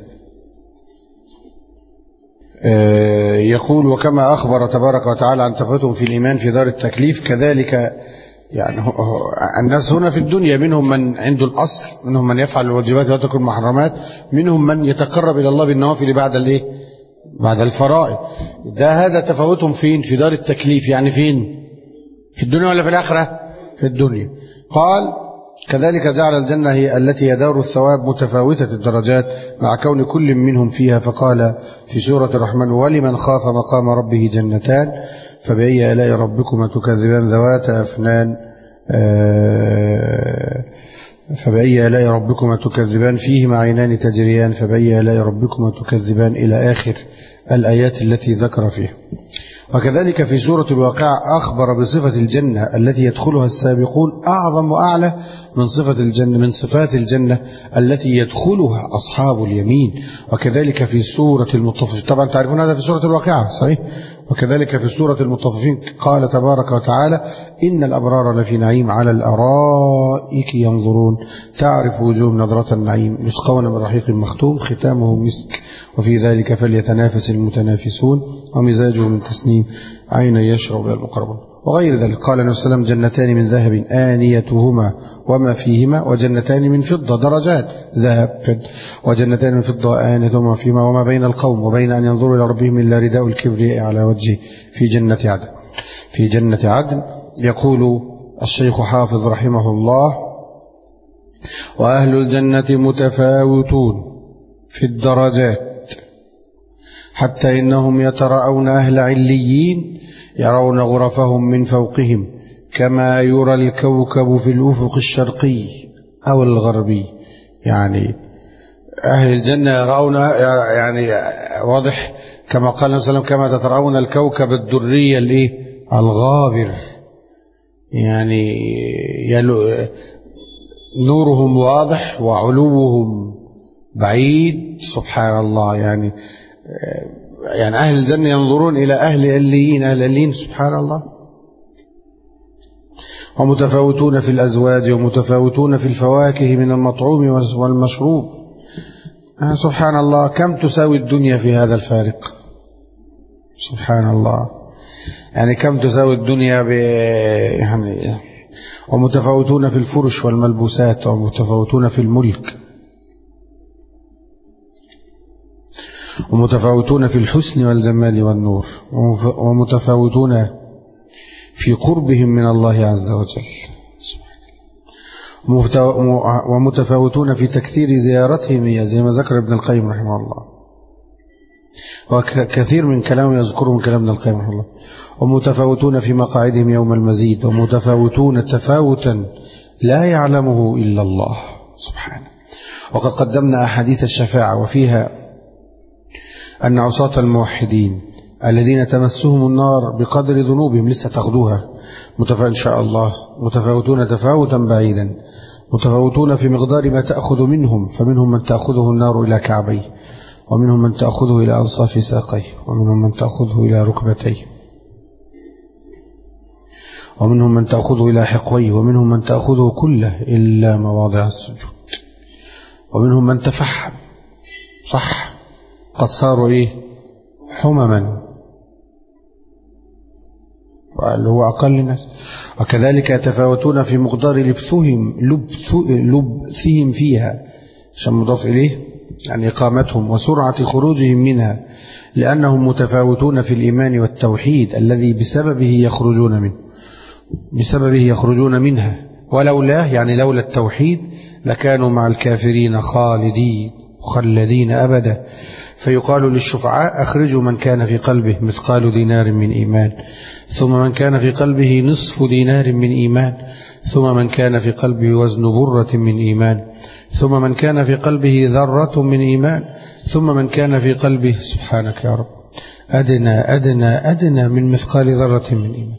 يقول: وكما أخبر تبارك وتعالى عن تفاوتهم في الإيمان في دار التكليف، كذلك يعني الناس هنا في الدنيا منهم من عنده الأصل، منهم من يفعل الواجبات ويترك المحرمات، منهم من يتقرب إلى الله بالنوافل بعد الايه؟ بعد الفرائض. ده هذا تفاوتهم فين؟ في دار التكليف. يعني فين؟ في الدنيا ولا في الآخرة؟ في الدنيا. قال: كذلك جعل الجنة هي التي هي دار الثواب متفاوتة الدرجات مع كون كل منهم فيها. فقال في سورة الرحمن: ولمن خاف مقام ربه جنتان فبأي آلاء ربكما تكذبان ذواتا أفنان فبأي آلاء ربكما تكذبان فيهما عينان تجريان فبأي آلاء ربكما تكذبان إلى آخر الآيات التي ذكر فيها. وكذلك في سورة الواقعة أخبر بصفة الجنة التي يدخلها السابقون أعظم وأعلى من صفة الجنة من صفات الجنة التي يدخلها أصحاب اليمين. وكذلك في سورة المطففين، طبعا تعرفون هذا في سورة الواقعة صحيح. وكذلك في سورة المطففين قال تبارك وتعالى: إن الأبرار لفي نعيم على الأرائك ينظرون تعرف وجوههم نظرة النعيم يسقون من رحيق مختوم ختامه مسك وفي ذلك فليتنافس المتنافسون ومزاجه من تسنيم عينا يشرب بها المقربون وغير ذلك. قال النبي صلى الله عليه وسلم: جنتان من ذهب آنيتهما وما فيهما وجنتان من فضة درجات ذهب فضة وجنتان من فضة آنيتهما فيهما وما بين القوم وبين أن ينظروا إلى ربهم إلا رداء الكبرياء على وجهه في جنة عدن. في جنة عدن. يقول الشيخ حافظ رحمه الله: وأهل الجنة متفاوتون في الدرجات حتى إنهم يتراءون أهل عليين يرون غرفهم من فوقهم كما يرى الكوكب في الأفق الشرقي أو الغربي. يعني أهل الجنة يرون يعني واضح كما قال النبي صلى الله عليه وسلم: كما تترون الكوكب الدري الايه الغابر، يعني نورهم واضح وعلوهم بعيد. سبحان الله. يعني يعني أهل الجنة ينظرون إلى أهل عليين أهل عليين سبحان الله. ومتفاوتون في الأزواج ومتفاوتون في الفواكه من المطعوم والمشروب. سبحان الله. كم تساوي الدنيا في هذا الفارق؟ سبحان الله. يعني كم تساوي الدنيا ب يعني. ومتفاوتون في الفرش والملبوسات ومتفاوتون في الملك ومتفاوتون في الحسن والجمال والنور ومتفاوتون في قربهم من الله عز وجل ومتفاوتون في تكثير زيارتهم زي ما ذكر ابن القيم رحمه الله. وكثير من كلامه يذكره من كلام ابن القيم رحمه الله. ومتفاوتون في مقاعدهم يوم المزيد ومتفاوتون تفاوتا لا يعلمه إلا الله سبحانه. وقد قدمنا أحاديث الشفاعة وفيها أن عصاة الموحدين الذين تمسهم النار بقدر ذنوبهم لسه تاخذوها متفاوتون إن شاء الله متفاوتون تفاوتا بعيدا متفاوتون في مقدار ما تأخذ منهم، فمنهم من تأخذه النار إلى كعبيه ومنهم من تأخذه إلى أنصاف ساقيه ومنهم من تأخذه إلى ركبتيه ومنهم من تأخذه إلى حقويه، ومنهم من تأخذه كله إلا مواضع السجود، ومنهم من تفحم صح قد صاروا إيه حمما اللي هو أقل الناس. وكذلك يتفاوتون في مقدار لبثهم لبثهم فيها عشان مضاف إليه يعني إقامتهم وسرعة خروجهم منها، لأنهم متفاوتون في الإيمان والتوحيد الذي بسببه يخرجون منه بسببه يخرجون منها، ولولاه يعني لولا التوحيد لكانوا مع الكافرين خالدين مخلدين أبدا. فيقال للشفعاء أخرجوا من كان في قلبه مثقال دينار من إيمان، ثم من كان في قلبه نصف دينار من إيمان، ثم من كان في قلبه وزن برة من إيمان، ثم من كان في قلبه ذرة من إيمان، ثم من كان في قلبه سبحانك يا رب أدنى أدنى أدنى من مثقال ذرة من إيمان.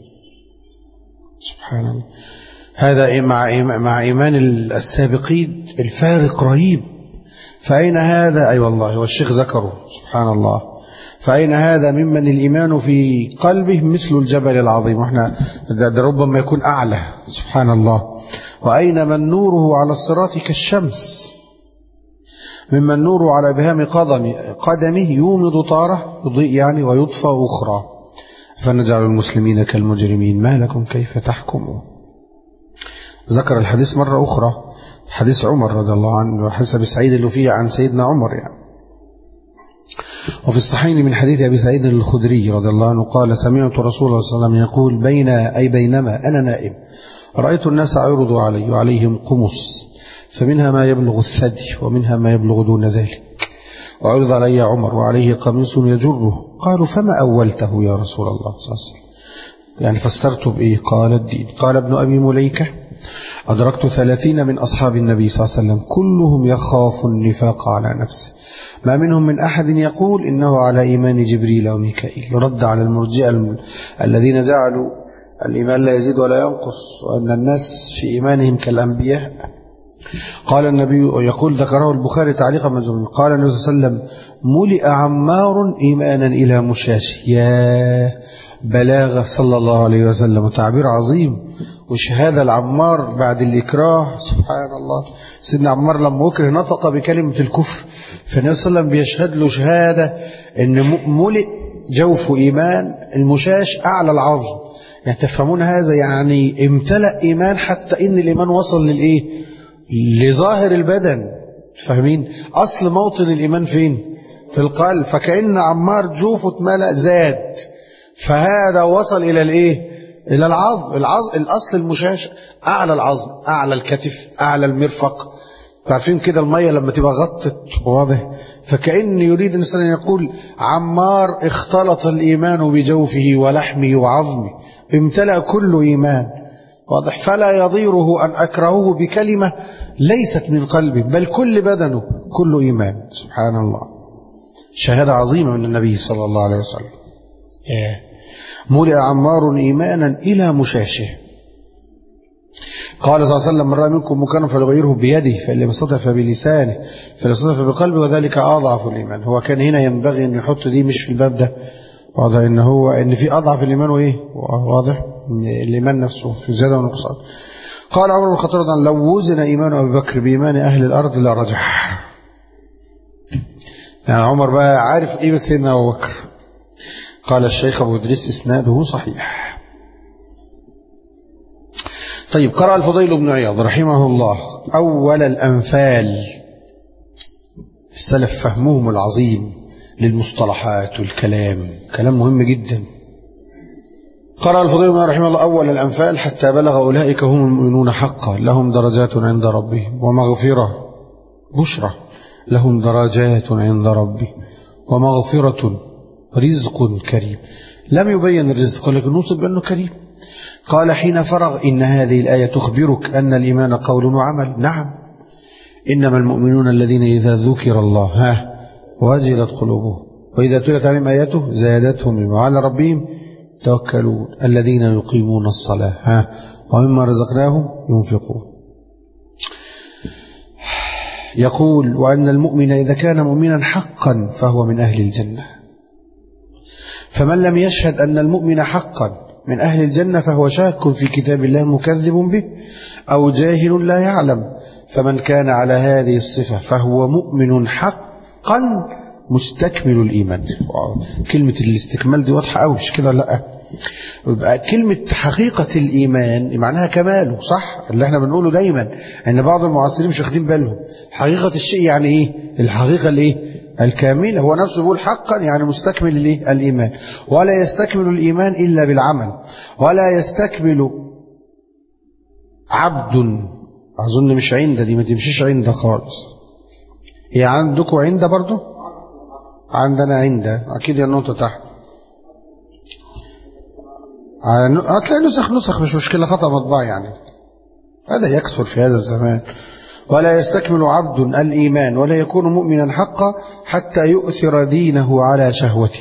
سبحان الله. هذا مع مع إيمان السابقين الفارق رهيب. فأين هذا؟ أي والله والشيخ ذكره سبحان الله. فأين هذا ممن الإيمان في قلبه مثل الجبل العظيم، وإحنا ده, ده ربما يكون أعلى سبحان الله. وأين من نوره على الصراط كالشمس، ممن نوره على إبهام قدمه يومض طارة يضيء يعني ويطفى أخرى. فنجعل المسلمين كالمجرمين ما لكم كيف تحكمون. ذكر الحديث مرة أخرى حديث عمر رضي الله عنه وحديث أبي سعيد اللي فيه عن سيدنا عمر يعني. وفي الصحيحين من حديث أبي سعيد الخدري رضي الله عنه قال سمعت رسول الله صلى الله عليه وسلم يقول بين أي بينما أنا نائم رأيت الناس عرضوا علي وعليهم قمص فمنها ما يبلغ الثدي ومنها ما يبلغ دون ذلك، وعرض علي عمر وعليه قميص يجره. قالوا فما أولته يا رسول الله صلى الله عليه وسلم، يعني فسرته بإيه؟ قال الدين. قال ابن أبي مليكة أدركت ثلاثين من أصحاب النبي صلى الله عليه وسلم كلهم يخاف النفاق على نفسه، ما منهم من أحد يقول إنه على إيمان جبريل أو ميكائيل. رد على المرجئة الذين جعلوا الإيمان لا يزيد ولا ينقص وأن الناس في إيمانهم كالأنبياء. قال النبي يقول ذكره البخاري تعليقا مجموعا قال النبي صلى الله عليه وسلم ملئ عمار إيمانا إلى مشاش. يا بلاغة صلى الله عليه وسلم وتعبير عظيم. وشهادة العمار بعد الإكراه سبحان الله. سيدنا عمار لما أكره نطق بكلمة الكفر، فالنبي صلى الله عليه وسلم بيشهد له شهادة إن ملئ جوف إيمان. المشاش أعلى العظم، يعني تفهمون هذا يعني امتلأ إيمان حتى إن الإيمان وصل للإيه؟ لظاهر البدن. فاهمين؟ أصل موطن الإيمان فين؟ في القلب. فكأن عمار جوفه اتملأ زاد، فهذا وصل إلى الإيه؟ إلى العظم. العظم الأصل المشاش أعلى العظم، أعلى الكتف، أعلى المرفق. تعرفين كده المية لما تبقى غطت واضح. فكأن يريد الإنسان أن يقول عمار اختلط الإيمان بجوفه ولحمه وعظمه، امتلأ كل إيمان واضح. فلا يضيره أن أكرهه بكلمة ليست من قلبه بل كل بدنه كل إيمان. سبحان الله. شهادة عظيمة من النبي صلى الله عليه وسلم. ملئ عمار إيمانا إلى مشاشه. قال صلى الله عليه وسلم من رأى منكم منكرا فليغيره بيده فإن لم يستطع فبلسانه فإن لم يستطع فبقلبه وذلك أضعف الإيمان. هو كان هنا ينبغي أن يحط دي مش في الباب ده، واضح ان هو ان في اضعف الايمان وايه واضح الايمان نفسه في زياده ونقصان. قال عمر بن الخطاب لو وزن ايمان ابي بكر بايمان اهل الارض لرجح. يعني عمر بقى عارف قيمه سيدنا ابو بكر. قال الشيخ ابو ادريس اسناده صحيح. طيب قرأ الفضيل بن عياض رحمه الله اول الانفال. السلف فهمهم العظيم للمصطلحات والكلام كلام مهم جدا. قرأ الفضيل بن رحمه الله أول الأنفال حتى بلغ أولئك هم المؤمنون حقا لهم درجات عند ربهم ومغفرة بشرة لهم درجات عند ربهم ومغفرة رزق كريم. لم يبين الرزق لكن نوصف بأنه كريم. قال حين فرغ إن هذه الآية تخبرك أن الإيمان قول وعمل. نعم إنما المؤمنون الذين إذا ذكر الله ها وجلت قلوبهم وإذا تلت عليهم آياته زادتهم وعلى ربهم توكلون الذين يقيمون الصلاة ها ومما رزقناهم ينفقون. يقول وأن المؤمن إذا كان مؤمنا حقا فهو من أهل الجنة. فمن لم يشهد أن المؤمن حقا من أهل الجنة فهو شاك في كتاب الله مكذب به أو جاهل لا يعلم، فمن كان على هذه الصفة فهو مؤمن حقا مستكمل الإيمان. كلمة الاستكمال دي واضحة أوي، مش كده؟ لا، يبقى كلمة حقيقة الإيمان معناها كماله، صح؟ اللي احنا بنقوله دايما ان بعض المعاصرين مش واخدين بالهم. حقيقة الشيء يعني ايه؟ الحقيقة الايه؟ الكاملة. هو نفسه بيقول حقا يعني مستكمل الايه؟ الإيمان. ولا يستكمل الإيمان إلا بالعمل، ولا يستكمل عبد، أظن مش عند دي، ما تمشيش عند خالص. هي عندكم عند برضو؟ عندنا عند، أكيد النقطة تحت. هتلاقي نسخ نسخ مش مشكلة، خطأ مطبع يعني، هذا يكثر في هذا الزمان. ولا يستكمل عبد الإيمان ولا يكون مؤمنا حقا حتى يؤثر دينه على شهوته.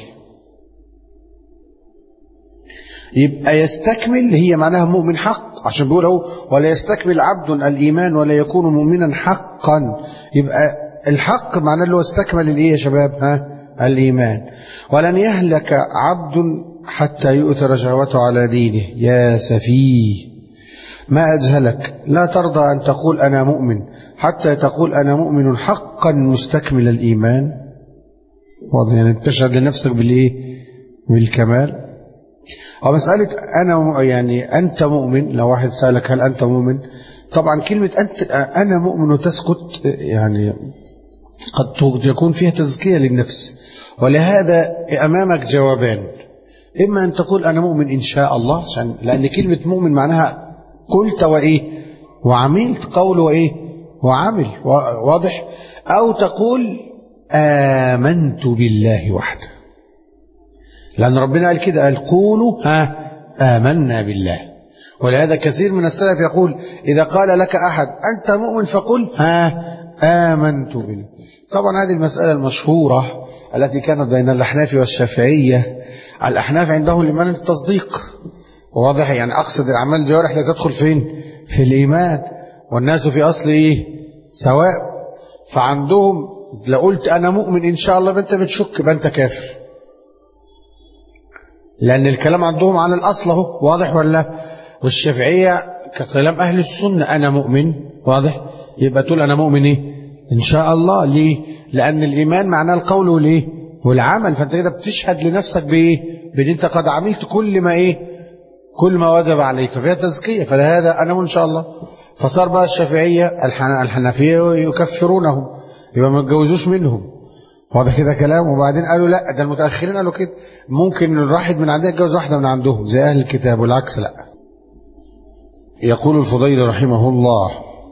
يبقى يستكمل هي معناها مؤمن حق، عشان بيقول اهو ولا يستكمل عبد الإيمان ولا يكون مؤمنا حقا. يبقى الحق معناه اللي هو استكمل الايه يا شباب؟ ها؟ الإيمان. ولن يهلك عبد حتى يؤثر شهوته على دينه. يا سفيه ما أجهلك، لا ترضى أن تقول أنا مؤمن حتى تقول أنا مؤمن حقا مستكمل الإيمان. واضح يعني تشهد لنفسك بالإيه؟ بالكمال. أو مسألة أنا يعني أنت مؤمن، لو واحد سألك هل أنت مؤمن، طبعا كلمة أنت أنا مؤمن وتسكت يعني قد يكون فيها تزكية للنفس، ولهذا أمامك جوابان: إما أن تقول أنا مؤمن إن شاء الله، عشان لأن كلمة مؤمن معناها قلت وإيه وعملت، قول وإيه وعمل، واضح. أو تقول آمنت بالله وحده، لأن ربنا قال كده، قال قولوا ها آمنا بالله. ولهذا كثير من السلف يقول إذا قال لك أحد أنت مؤمن فقل ها آمنت بالله. طبعا هذه المسألة المشهورة التي كانت بين الأحناف والشافعية. الأحناف عندهم الإيمان التصديق، واضح يعني أقصد الأعمال الجوارح لا تدخل فين؟ في الإيمان. والناس في أصل إيه؟ سواء. فعندهم لو قلت أنا مؤمن إن شاء الله بأنت بتشك بأنت كافر، لأن الكلام عندهم عن الأصل اهو، واضح ولا؟ والشافعية ككلام أهل السنة أنا مؤمن، واضح، يبقى تقول أنا مؤمن إيه؟ إن شاء الله. ليه؟ لأن الإيمان معناه القول والإيه؟ والعمل. فأنت كده بتشهد لنفسك بإيه؟ بأن أنت قد عملت كل ما إيه؟ كل ما وجب عليك، ففيها تزكية. فلهذا أنا إن شاء الله. فصار بقى الشافعية الحنفية يكفرونهم، يبقى ما يتجوزوش منهم، واضح كده كلام. وبعدين قالوا لا، ده المتأخرين قالوا كده، ممكن الواحد من عندنا يتجوز واحدة من عندهم زي أهل الكتاب، والعكس لا. يقول الفضيل رحمه الله: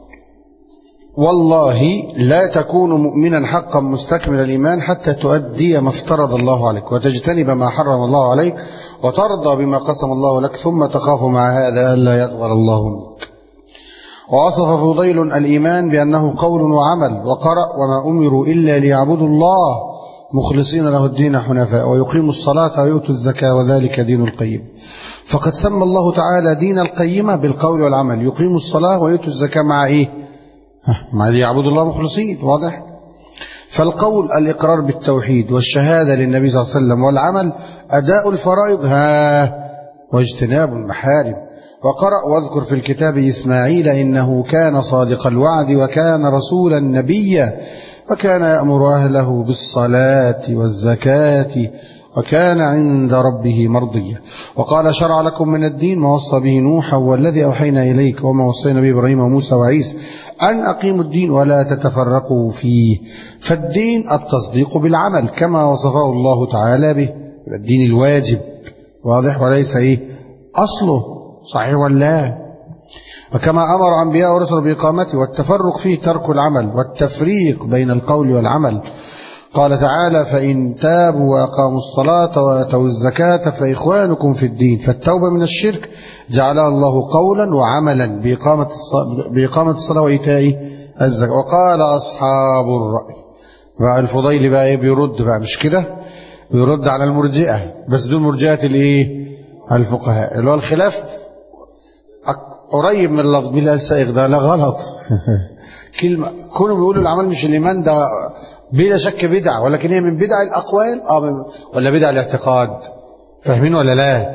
والله لا تكون مؤمنا حقا مستكمل الإيمان حتى تؤدي ما افترض الله عليك وتجتنب ما حرم الله عليك وترضى بما قسم الله لك، ثم تخاف مع هذا ألا يقبل الله منك. ووصف فضيل الإيمان بأنه قول وعمل، وقرأ: وما أمروا إلا ليعبدوا الله مخلصين له الدين حنفاء ويقيموا الصلاة ويؤتوا الزكاة وذلك دين القيم. فقد سمى الله تعالى دين القيمة بالقول والعمل، يقيموا الصلاة ويؤتوا الزكاة مع إيه؟ مع ليعبدوا الله مخلصين، واضح. فالقول الإقرار بالتوحيد والشهادة للنبي صلى الله عليه وسلم، والعمل أداء الفرائض ها واجتناب المحارم. وقرأ: واذكر في الكتاب إسماعيل إنه كان صادق الوعد وكان رسولا نبيا وكان يأمر أهله بالصلاة والزكاة وكان عند ربه مرضيا. وقال: شرع لكم من الدين ما وصى به نوحا والذي أوحينا إليك وما وصينا به إبراهيم وموسى وعيسى أن أقيموا الدين ولا تتفرقوا فيه. فالدين التصديق بالعمل كما وصفه الله تعالى به، الدين الواجب، واضح، وليس إيه أصله، صحيح ولا؟ وكما أمر أنبياء ورسل بإقامته، والتفرق فيه ترك العمل والتفريق بين القول والعمل. قال تعالى: فإن تابوا وأقاموا الصلاة وآتوا الزكاة فإخوانكم في الدين. فالتوبة من الشرك جعلها الله قولا وعملا بإقامة بإقامة الصلاة وإيتاء الزكاة. وقال أصحاب الرأي بقى الفضيل بقى إيه بيرد بقى، مش كده؟ بيرد على المرجئة، بس دول مرجئة الإيه؟ الفقهاء، اللي هو الخلاف قريب من اللفظ. مين قال سائغ ده؟ لا غلط. كلمة كونوا بيقولوا العمل مش الإيمان ده بلا شك بدعة، ولكن هي من بدع الأقوال اه ولا بدع الاعتقاد؟ فاهمين ولا لا؟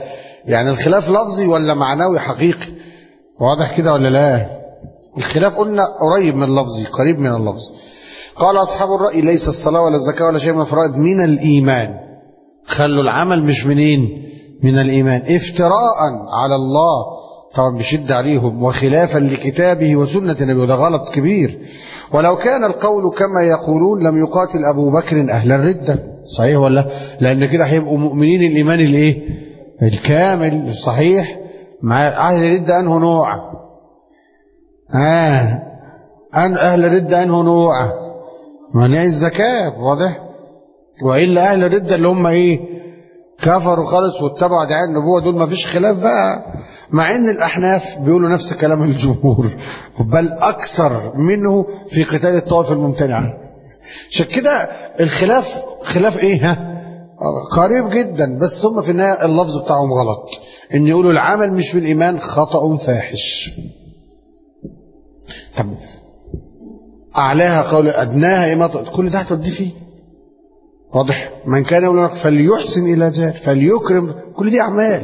يعني الخلاف لفظي ولا معنوي حقيقي؟ واضح كده ولا لا؟ الخلاف قلنا قريب من اللفظي، قريب من اللفظ. قال أصحاب الرأي ليس الصلاة ولا الزكاة ولا شيء من الفرائض من الإيمان. خلوا العمل مش منين؟ من الإيمان، افتراء على الله طبعا بشد عليهم وخلافا لكتابه وسنة النبي، وده غلط كبير. ولو كان القول كما يقولون لم يقاتل أبو بكر أهل الردة. صحيح ولا؟ لأن كده هيبقوا مؤمنين الإيمان الإيه؟ الكامل. صحيح. مع أهل الردة أنه نوع آه أن أهل الردة أنه نوع منع الزكاة. واضح؟ وإلا أهل الردة اللي هم إيه؟ كفروا خالص واتبعوا دعاء النبوة، دول ما فيش خلاف بقى. مع ان الأحناف بيقولوا نفس كلام الجمهور، بل أكثر منه في قتال الطوائف الممتنعة. عشان كده الخلاف خلاف ايه؟ ها قريب جدا، بس هم في النهاية اللفظ بتاعهم غلط. ان يقولوا العمل مش بالإيمان خطأ فاحش. طب أعلاها قول أدناها إماطة، كل ده هتودي فيه. واضح؟ من كان يقول لك فليحسن إلى جار فليكرم، كل دي أعمال.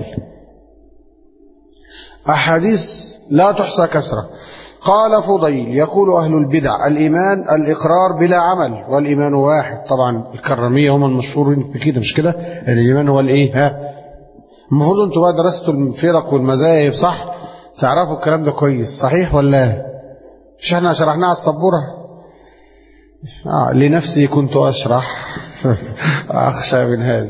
أحاديث لا تحصى كثرة. قال فضيل يقول أهل البدع الإيمان الإقرار بلا عمل والإيمان واحد. طبعا الكرامية هم المشهورين بكده، مش كده؟ الإيمان هو الإيه؟ ها المفروض أنتوا بقى درستوا الفرق والمذاهب صح؟ تعرفوا الكلام ده كويس. صحيح ولا؟ مش احنا شرحناها على السبورة؟ آه لنفسي كنت أشرح أخشى من هذا.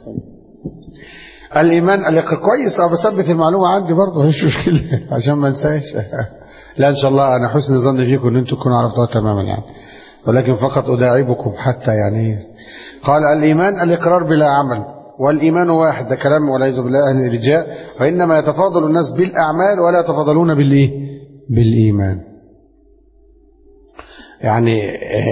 الإيمان الإقرار كويس. أه بثبت المعلومة عندي برضه مش مشكلة عشان ما انساش. لا إن شاء الله أنا حسن ظن فيكم أن أنتم تكونوا عرفتوها تماما يعني، ولكن فقط أداعبكم حتى يعني. قال الإيمان الإقرار بلا عمل والإيمان واحد. ده كلام والعياذ بالله أهل الإرجاء. وإنما يتفاضل الناس بالأعمال ولا يتفاضلون بالإيه؟ بالإيمان. يعني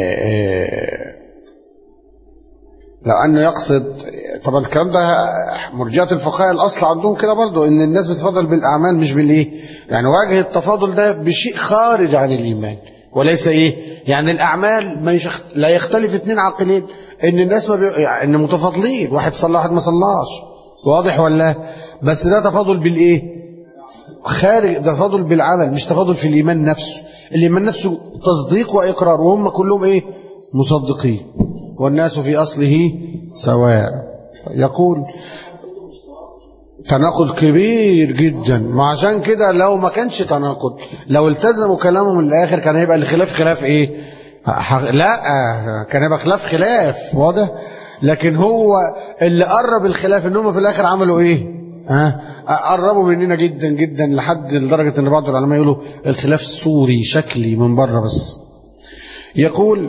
لو أنه يقصد طبعا الكلام ده مرجئة الفقهاء الأصل عندهم كده برضو، إن الناس بتفضل بالأعمال مش بالإيه. يعني وجه التفاضل ده بشيء خارج عن الإيمان وليس إيه. يعني الأعمال ما يشخ... لا يختلف اثنين عاقلين إن الناس ما بي... يعني إن متفاضلين، واحد صلى واحد ما صلاش. واضح ولا؟ بس ده تفاضل بالإيه؟ خارج، ده تفاضل بالعمل مش تفاضل في الإيمان نفسه. الإيمان نفسه تصديق وإقرار، وهم كلهم إيه؟ مصدقين. والناس في أصله سواء. يقول تناقض كبير جدا. ما عشان كده لو ما كانش تناقض، لو التزموا كلامهم من الآخر كان هيبقى الخلاف خلاف إيه؟ لا كان هيبقى خلاف خلاف. واضح؟ لكن هو اللي قرب الخلاف إنهم في الآخر عملوا إيه؟ ها قربوا مننا جدا جدا لحد لدرجة ان بعض العلماء يقولوا الخلاف صوري شكلي من بره بس. يقول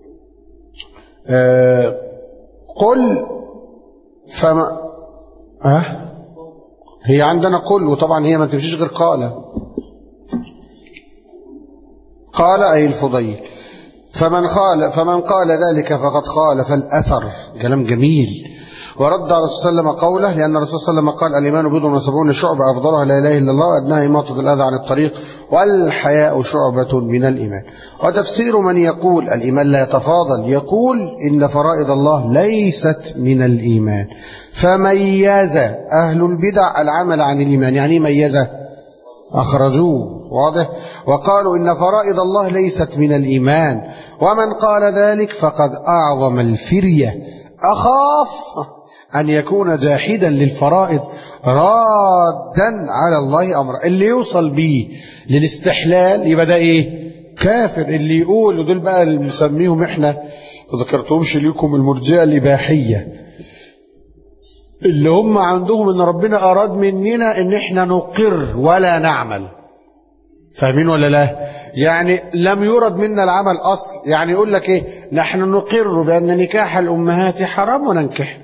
آه قل فما ها هي عندنا قل، وطبعا هي ما تمشيش غير قال. قال أي الفضيل. فمن قال فمن قال ذلك فقد خالف الأثر. كلام جميل. ورد على الرسول صلى الله عليه وسلم قوله، لأن الرسول صلى الله عليه وسلم قال الإيمان بضع وسبعون شعبة أفضلها لا إله إلا الله وأدناها إماطة الأذى عن الطريق والحياء شعبة من الإيمان. وتفسير من يقول الإيمان لا يتفاضل يقول إن فرائض الله ليست من الإيمان، فميز أهل البدع العمل عن الإيمان. يعني ميزه أخرجوه. واضح؟ وقالوا إن فرائض الله ليست من الإيمان. ومن قال ذلك فقد أعظم الفرية. أخاف أن يكون جاحدا للفرائض رادا على الله أمره. اللي يوصل به للاستحلال يبقى ده إيه؟ كافر. اللي يقول، ودول بقى اللي نسميهم إحنا ذكرتهمش ليكم المرجئة الإباحية، اللي هم عندهم إن ربنا أراد مننا إن إحنا نقر ولا نعمل. فاهمين ولا لا؟ يعني لم يرد منا العمل أصل. يعني يقول لك إيه؟ نحن نقر بأن نكاح الأمهات حرام وننكح،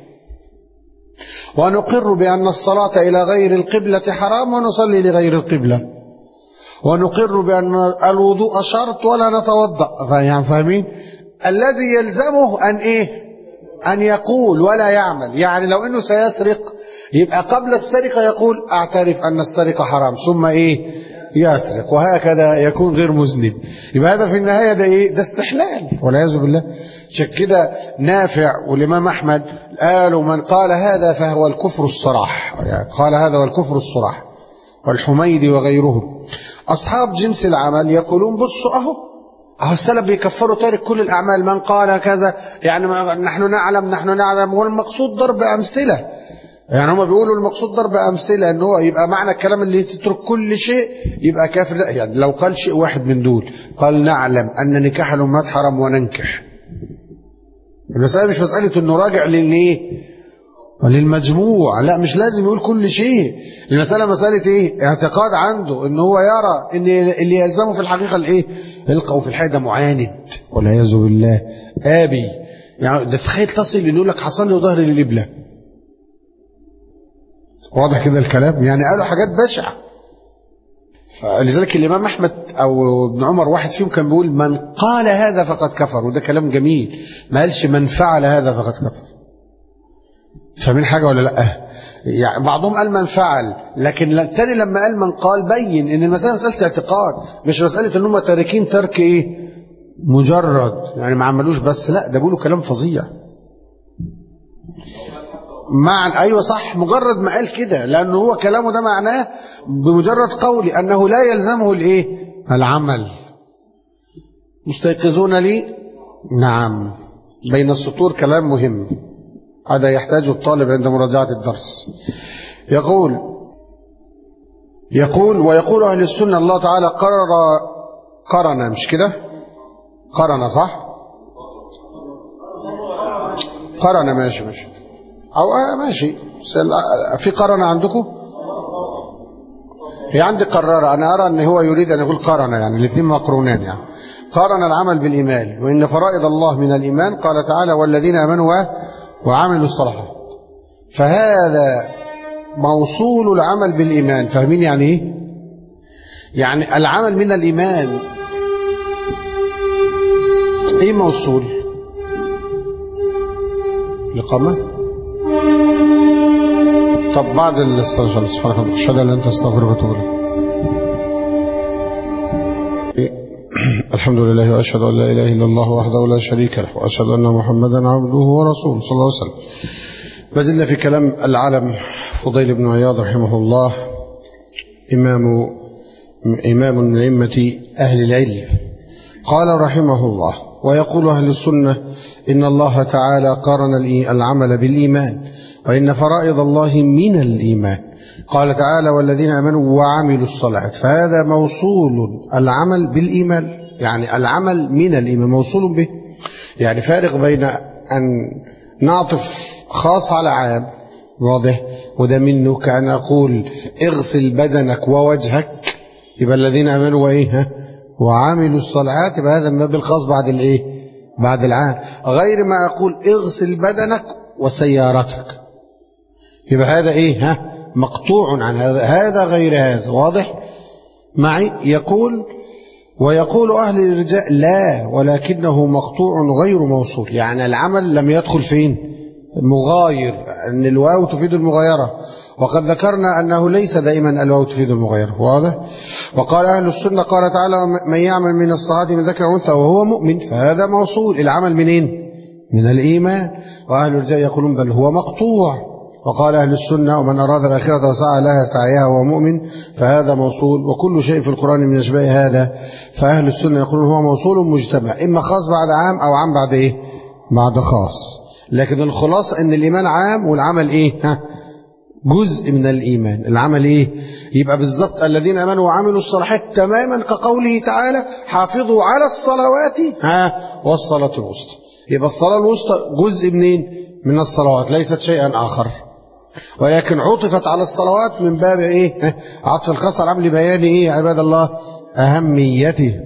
ونقر بأن الصلاة إلى غير القبلة حرام ونصلي لغير القبلة، ونقر بأن الوضوء شرط ولا نتوضأ. يعني فاهمين؟ الذي يلزمه أن إيه؟ أن يقول ولا يعمل. يعني لو إنه سيسرق يبقى قبل السرقة يقول أعترف أن السرقة حرام، ثم إيه؟ يسرق، وهكذا يكون غير مذنب. يبقى هذا في النهاية ده إيه؟ ده استحلال والعياذ بالله. عشان كده نافع والإمام أحمد قالوا من قال هذا فهو الكفر الصراح، يعني قال هذا هو الكفر الصراح، والحميدي وغيرهم. أصحاب جنس العمل يقولون بصوا أهو أهو السلف بيكفروا تارك كل الأعمال، من قال كذا يعني نحن نعلم نحن نعلم، والمقصود ضرب أمثلة. يعني هم بيقولوا المقصود ضرب أمثلة، أنه هو يبقى معنى الكلام اللي تترك كل شيء يبقى كافر. لا، يعني لو قال شيء واحد من دول، قال نعلم أن نكاح الأمهات حرام وننكح، المسألة مش مسألة أنه راجع للإيه وللمجموع، لا مش لازم يقول كل شيء. المسألة مسألة إيه؟ اعتقاد عنده أنه هو يرى أن اللي يلزمه في الحقيقة الإيه يلقوا في الحقيقة معاند والعياذ بالله آبي. يعني ده تخيل تصل إنه يقول لك حصل لي وظهري للبلة. واضح كده الكلام؟ يعني قالوا حاجات بشعة. فلذلك الإمام أحمد أو ابن عمر واحد فيهم كان بيقول من قال هذا فقد كفر، وده كلام جميل، ما قالش من فعل هذا فقد كفر. فاهمين حاجة ولا لأ؟ يعني بعضهم قال من فعل، لكن الثاني لما قال من قال بين ان المسألة مسألة اعتقاد، مش مسألة ان هم تاركين ترك ايه مجرد يعني ما عملوش بس، لا ده بيقولوا كلام فظيع. مع ايوه صح، مجرد ما قال كده، لانه هو كلامه ده معناه بمجرد قولي انه لا يلزمه الايه العمل. مستيقظون لي؟ نعم. بين السطور كلام مهم هذا يحتاجه الطالب عند مراجعة الدرس. يقول يقول ويقول أهل السنة الله تعالى قرر قرن، مش كده؟ قرن صح؟ قرن ماشي ماشي أو آه ماشي. في قرن عندكم؟ هي عندي قرر، أنا أرى أن هو يريد أن يقول قرن، يعني الاثنين مقرونان. يعني قرن العمل بالإيمان، وإن فرائض الله من الإيمان قال تعالى والذين آمنوا وعملوا الصالحات، فهذا موصول العمل بالإيمان. فاهمين يعني إيه؟ يعني العمل من الإيمان إيه موصول؟ لقمة. طب بعد الاستغفار سبحانك اللهم أشهد أن لا إله إلا أنت أستغفرك وأتوب إليك. الحمد لله وأشهد أن لا إله إلا الله وحده لا شريك له، وأشهد أن محمدا عبده ورسوله صلى الله عليه وسلم. ما زلنا في كلام العالم فضيل بن عياض رحمه الله، إمام إمام من أئمة أهل العلم. قال رحمه الله ويقول أهل السنة إن الله تعالى قارن العمل بالإيمان، وإن فرائض الله من الإيمان. قال تعالى والذين آمنوا وعملوا الصالحات، فهذا موصول العمل بالإيمان، يعني العمل من الإيمان موصول به. يعني فارق بين أن نعطف خاص على عام، واضح، وده منه كأن أقول اغسل بدنك ووجهك، يبقى الذين آمنوا وإيه وعملوا الصالحات، يبقى هذا ما بالخاص بعد الإيه بعد العام، غير ما أقول اغسل بدنك وسيارتك، يبقى هذا إيه ها مقطوع عن هذا، هذا غير هذا. واضح معي؟ يقول ويقول أهل الرجاء لا، ولكنه مقطوع غير موصول، يعني العمل لم يدخل فين مغاير، أن الواو تفيد المغايرة، وقد ذكرنا أنه ليس دائما الواو تفيد المغايرة. واضح؟ وقال أهل السنة قال تعالى من يعمل من الصالحات من ذكر أنثى وهو مؤمن، فهذا موصول، العمل منين من الإيمان. وأهل الرجاء يقولون بل هو مقطوع. وقال أهل السنة ومن أراد الآخرة وسعى لها سعيها وهو مؤمن، فهذا موصول. وكل شيء في القرآن من أشباه هذا، فأهل السنة يقولون هو موصول مجتمع، إما خاص بعد عام أو عام بعد إيه بعد خاص. لكن الخلاصة أن الإيمان عام والعمل إيه ها جزء من الإيمان. العمل إيه يبقى بالضبط الذين آمنوا وعملوا الصالحات تماما كقوله تعالى حافظوا على الصلوات ها والصلاة الوسطى، يبقى الصلاة الوسطى جزء منين من الصلوات، ليست شيئا آخر، ولكن عطفت على الصلوات من باب إيه عطف الخاص على العام لبيان إيه عباد الله أهميته.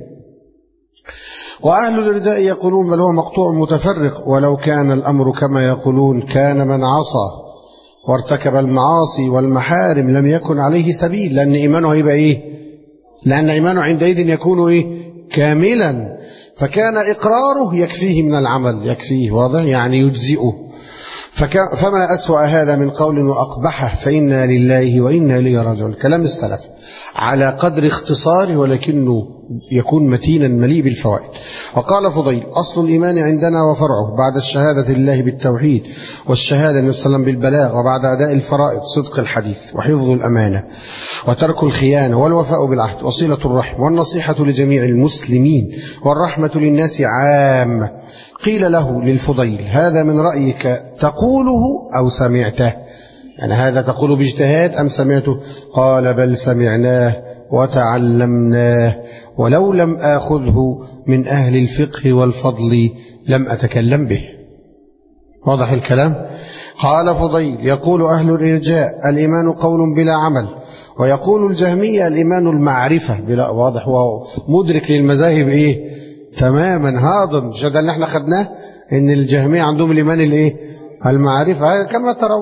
وأهل الرداء يقولون بل هو مقطوع متفرق، ولو كان الأمر كما يقولون كان من عصى وارتكب المعاصي والمحارم لم يكن عليه سبيل، لأن إيمانه يبقى إيه لأن إيمانه عندئذ يكون إيه كاملا، فكان إقراره يكفيه من العمل، يكفيه. واضح؟ يعني يجزئه. فما أسوأ هذا من قول وأقبحه، فإنا لله وإنا إليه راجعون. كلام السلف على قدر اختصاره ولكنه يكون متينا مليء بالفوائد. وقال فضيل: أصل الإيمان عندنا وفرعه بعد الشهادة لله بالتوحيد والشهادة للنبي صلى الله عليه وسلم بالبلاغ، وبعد أداء الفرائض صدق الحديث وحفظ الأمانة وترك الخيانة والوفاء بالعهد وصلة الرحم والنصيحة لجميع المسلمين والرحمة للناس عامة. قيل له للفضيل: هذا من رأيك تقوله أو سمعته؟ يعني هذا تقول باجتهاد أم سمعته؟ قال: بل سمعناه وتعلمناه، ولو لم آخذه من أهل الفقه والفضل لم أتكلم به. واضح الكلام؟ قال فضيل: يقول أهل الإرجاء: الإيمان قول بلا عمل، ويقول الجهمية: الإيمان المعرفة بلا. واضح، هو مدرك للمذاهب إيه تماما، هاضم جدا اللي احنا خدناه ان الجهمية عندهم الإيمان الإيه المعرفة كما ترون.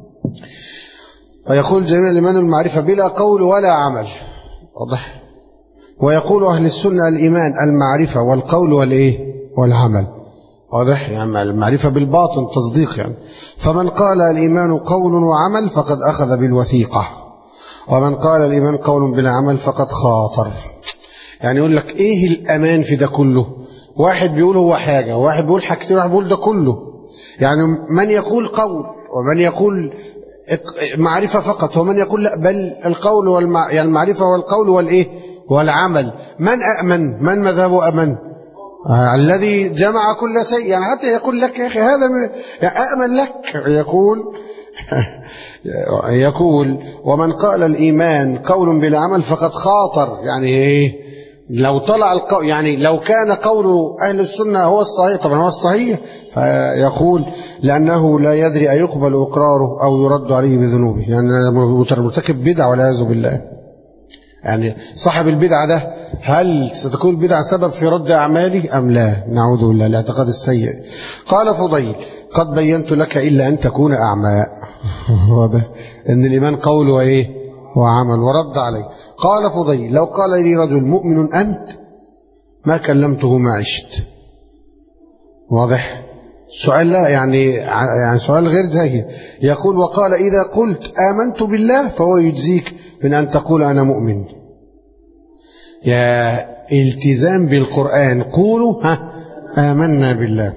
ويقول الجهمية الإيمان المعرفة بلا قول ولا عمل. واضح. ويقول أهل السنة: الإيمان المعرفة والقول والإيه والعمل. واضح، يعني المعرفة بالباطن تصديق يعني. فمن قال الإيمان قول وعمل فقد أخذ بالوثيقة، ومن قال الإيمان قول بلا عمل فقد خاطر. يعني يقول لك ايه الامان في ده كله؟ واحد بيقول هو حاجة، واحد بيقول حاجتين، واحد بيقول ده كله. يعني من يقول قول، ومن يقول معرفة فقط، ومن يقول لا بل القول والمع... يعني المعرفة والقول والايه والعمل. من أأمن؟ من مذهبه أمن؟ آه الذي جمع كل شيء. يعني حتى يقول لك يا أخي هذا م... يعني أأمن لك. يقول يقول ومن قال الإيمان قول بلا عمل فقد خاطر. يعني ايه؟ لو طلع القول، يعني لو كان قول أهل السنة هو الصحيح، طبعا هو الصحيح، فيقول لأنه لا يدري أيقبل إقراره أو يرد عليه بذنوبه. يعني مرتكب بدعة والعياذ بالله. يعني صاحب البدعة ده هل ستكون البدعة سبب في رد أعماله أم لا؟ نعوذ بالله، الاعتقاد السيء. قال فضيل: قد بينت لك إلا أن تكون أعمى. واضح إن الإيمان قول وإيه وعمل. ورد عليه. قال فضيل: لو قال لي رجل مؤمن أنت ما كلمته ما عشت. واضح. سؤال لا يعني يعني سؤال غير زي. يقول: وقال: إذا قلت آمنت بالله فهو يجزيك من أن تقول أنا مؤمن. يا التزام بالقرآن. قولوا ها آمنا بالله.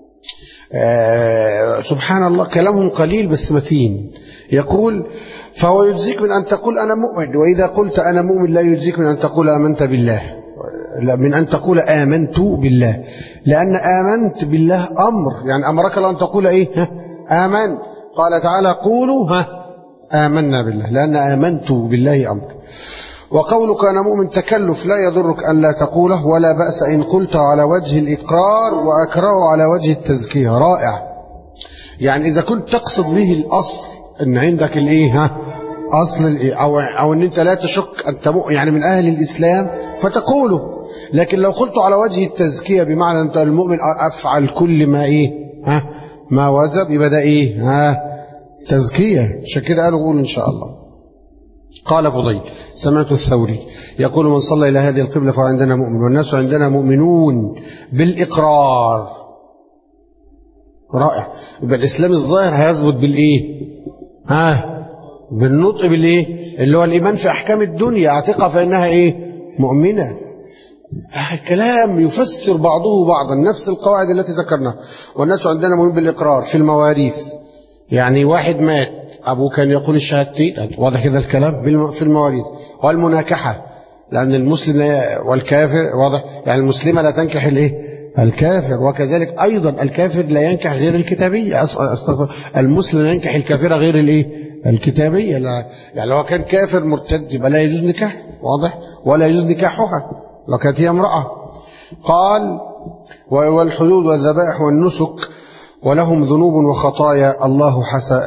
آه سبحان الله، كلامهم قليل بس متين. يقول: فهو يجزيك من أن تقول أنا مؤمن، وإذا قلت أنا مؤمن لا يجزيك من أن تقول آمنت بالله، من أن تقول آمنت بالله، لأن آمنت بالله أمر، يعني أمرك الله أن تقول إيه ها آمن. قال تعالى: قولوا ها آمنا بالله، لأن آمنت بالله أمر. وقولك أنا مؤمن تكلف لا يضرك أن لا تقوله، ولا بأس إن قلت على وجه الإقرار وأكره على وجه التزكية. رائع. يعني إذا كنت تقصد به الأصل ان عندك الايه ها اصل الايه او او ان انت لا تشك انت يعني من اهل الاسلام فتقوله. لكن لو قلت على وجه التزكيه بمعنى انت المؤمن افعل كل ما ايه ها ما وجب، يبقى ده ايه ها تزكيه. عشان كده قالوا قول ان شاء الله. قال فضيل: سمعت الثوري يقول: من صلى الى هذه القبله فهو عندنا مؤمن، والناس عندنا مؤمنون بالاقرار. رائع. يبقى الاسلام الظاهر هيثبت بالايه ها بالنطق بالايه اللي هو الايمان في احكام الدنيا. اعتقها فانها ايه مؤمنه. الكلام يفسر بعضه بعضا، نفس القواعد التي ذكرناها. والناس عندنا مؤمن بالاقرار في المواريث. يعني واحد مات ابوه كان يقول الشهادتين، واضح كده الكلام في المواريث. والمناكحه، لان المسلم والكافر واضح، يعني المسلمه لا تنكح الايه الكافر، وكذلك أيضا الكافر لا ينكح غير الكتابية. أستغفر، المسلم لا ينكح الكافرة غير الايه الكتابية. لا يعني لو كان كافر مرتد يبقى لا يجوز نكاح، واضح، ولا يجوز نكاحها لو كانت هي امرأة. قال: والحدود والذبائح والنسك ولهم ذنوب وخطايا الله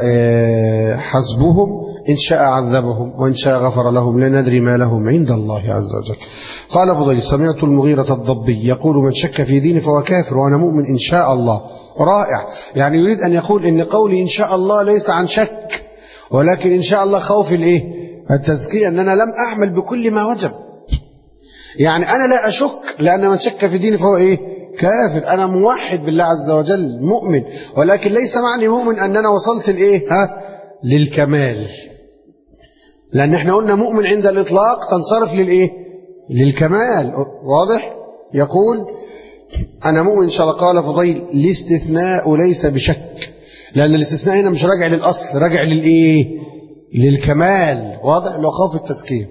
حسبهم، إن شاء عذبهم وإن شاء غفر لهم، لا ندري ما لهم عند الله عز وجل. قال فضيل: سمعت المغيرة الضبي يقول: من شك في ديني فهو كافر وأنا مؤمن إن شاء الله. رائع. يعني يريد أن يقول إن قولي إن شاء الله ليس عن شك، ولكن إن شاء الله خوف الإيه التزكية، أن أنا لم أعمل بكل ما وجب. يعني أنا لا أشك، لأن من شك في ديني فهو إيه كافر. أنا موحد بالله عز وجل مؤمن، ولكن ليس معني مؤمن أن أنا وصلت الإيه ها للكمال، لأن احنا قلنا مؤمن عند الإطلاق تنصرف للإيه للكمال. واضح؟ يقول أنا مؤمن إن شاء الله. قال فضيل الاستثناء ليس بشك، لأن الاستثناء هنا مش راجع للأصل، راجع للإيه للكمال. واضح؟ لو خاف التسكين.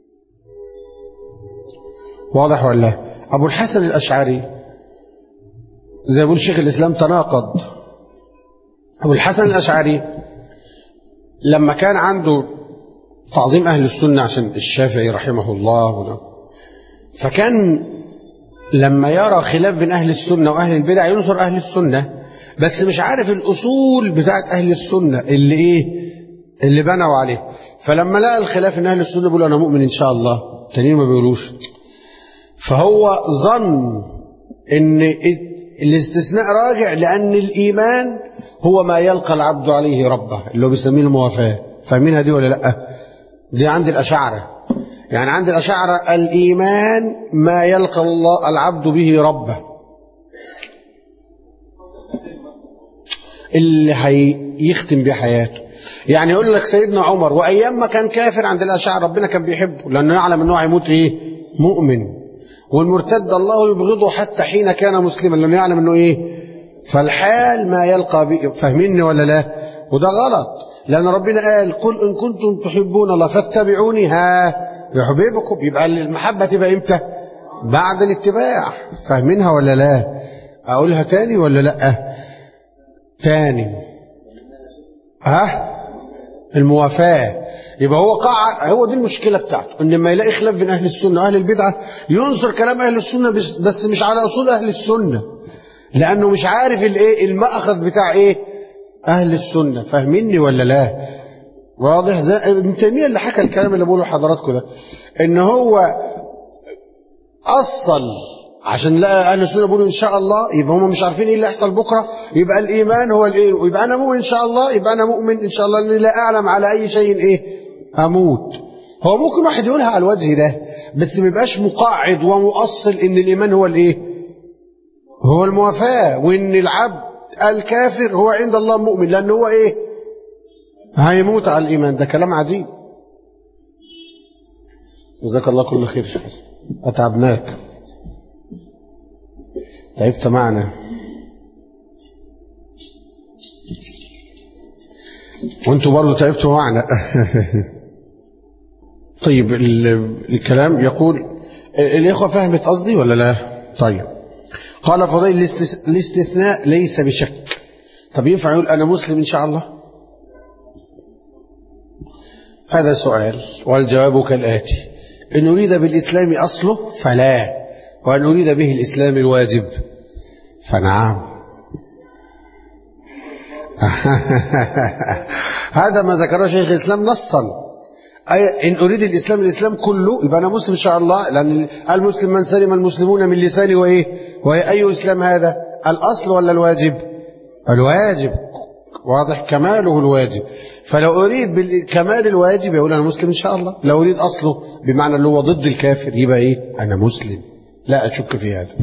واضح ولا؟ أبو الحسن الأشعري زي يقول شيخ الإسلام تناقض. أبو الحسن الأشعري لما كان عنده تعظيم أهل السنة عشان الشافعي رحمه الله، فكان لما يرى خلاف بين أهل السنة وأهل البدع ينصر أهل السنة، بس مش عارف الأصول بتاعت أهل السنة اللي إيه اللي بنوا عليه. فلما لقى الخلاف إن أهل السنة بيقولوا أنا مؤمن إن شاء الله، التانيين ما بيقولوش، فهو ظن إن الاستثناء راجع لأن الإيمان هو ما يلقى العبد عليه ربه، اللي هو بيسميه الموافاة. فاهمينها دي ولا لأ؟ دي عند الأشاعرة. يعني عند الأشاعرة الإيمان ما يلقى الله العبد به ربه، اللي هيختم بحياته. يعني يقول لك سيدنا عمر وأيام ما كان كافر عند الأشاعرة ربنا كان بيحبه لأنه يعلم أنه هيموت إيه مؤمن، والمرتد الله يبغضه حتى حين كان مسلما لأنه يعلم أنه إيه. فالحال ما يلقى به. فاهميني ولا لا؟ وده غلط، لأن ربنا قال قل إن كنتم تحبون الله فاتبعوني ها يحببكم. يبقى المحبة تبقى إمتى؟ بعد الاتباع. فاهمينها ولا لا؟ أقولها تاني ولا لا؟ تاني. ها الموافاة. يبقى هو قاع، هو دي المشكلة بتاعته، ان لما يلاقي خلاف بين أهل السنة وأهل البدعة ينصر كلام أهل السنة بس, بس مش على أصول أهل السنة، لأنه مش عارف الايه المأخذ بتاع ايه أهل السنة. فاهميني ولا لا؟ واضح؟ زي ابن تيمية اللي حكى الكلام اللي بقوله حضراتكم ده، ان هو أصل عشان لقى أهل السنة بيقولوا إن شاء الله، يبقى هم مش عارفين إيه اللي يحصل بكرة. يبقى الإيمان هو الإيه، ويبقى أنا مؤمن إن شاء الله، يبقى أنا مؤمن إن شاء الله أني لا أعلم على أي شيء إيه أموت. هو ممكن واحد يقولها على الوجه ده بس ما يبقاش مقاعد ومؤصل إن الإيمان هو الإيه هو الموافاة، وإن العبد الكافر هو عند الله مؤمن لأنه هو إيه هيموت على الإيمان. ده كلام عجيب. جزاك الله كل خير. أتعبناك، تعبت معنا، وانتوا برضو تعبتوا معنا. طيب الكلام يقول الإخوة فهمت قصدي ولا لا؟ طيب. قال فضيل الاستثناء ليس بشك. طب ينفع يقول أنا مسلم إن شاء الله؟ هذا سؤال، والجواب كالآتي: إن أريد بالإسلام أصله فلا، وأن أريد به الإسلام الواجب فنعم. هذا ما ذكره شيخ الإسلام نصا، أي إن أريد الإسلام الإسلام كله يبقى أنا مسلم إن شاء الله، لأن المسلم من سلم المسلمون من لسانه وإيه وهي أي إسلام هذا الأصل ولا الواجب؟ الواجب. واضح؟ كماله الواجب. فلو أريد بالكمال الواجب يقول أنا مسلم إن شاء الله، لو أريد أصله بمعنى اللي هو ضد الكافر يبقى إيه أنا مسلم. لا أشك في هذا،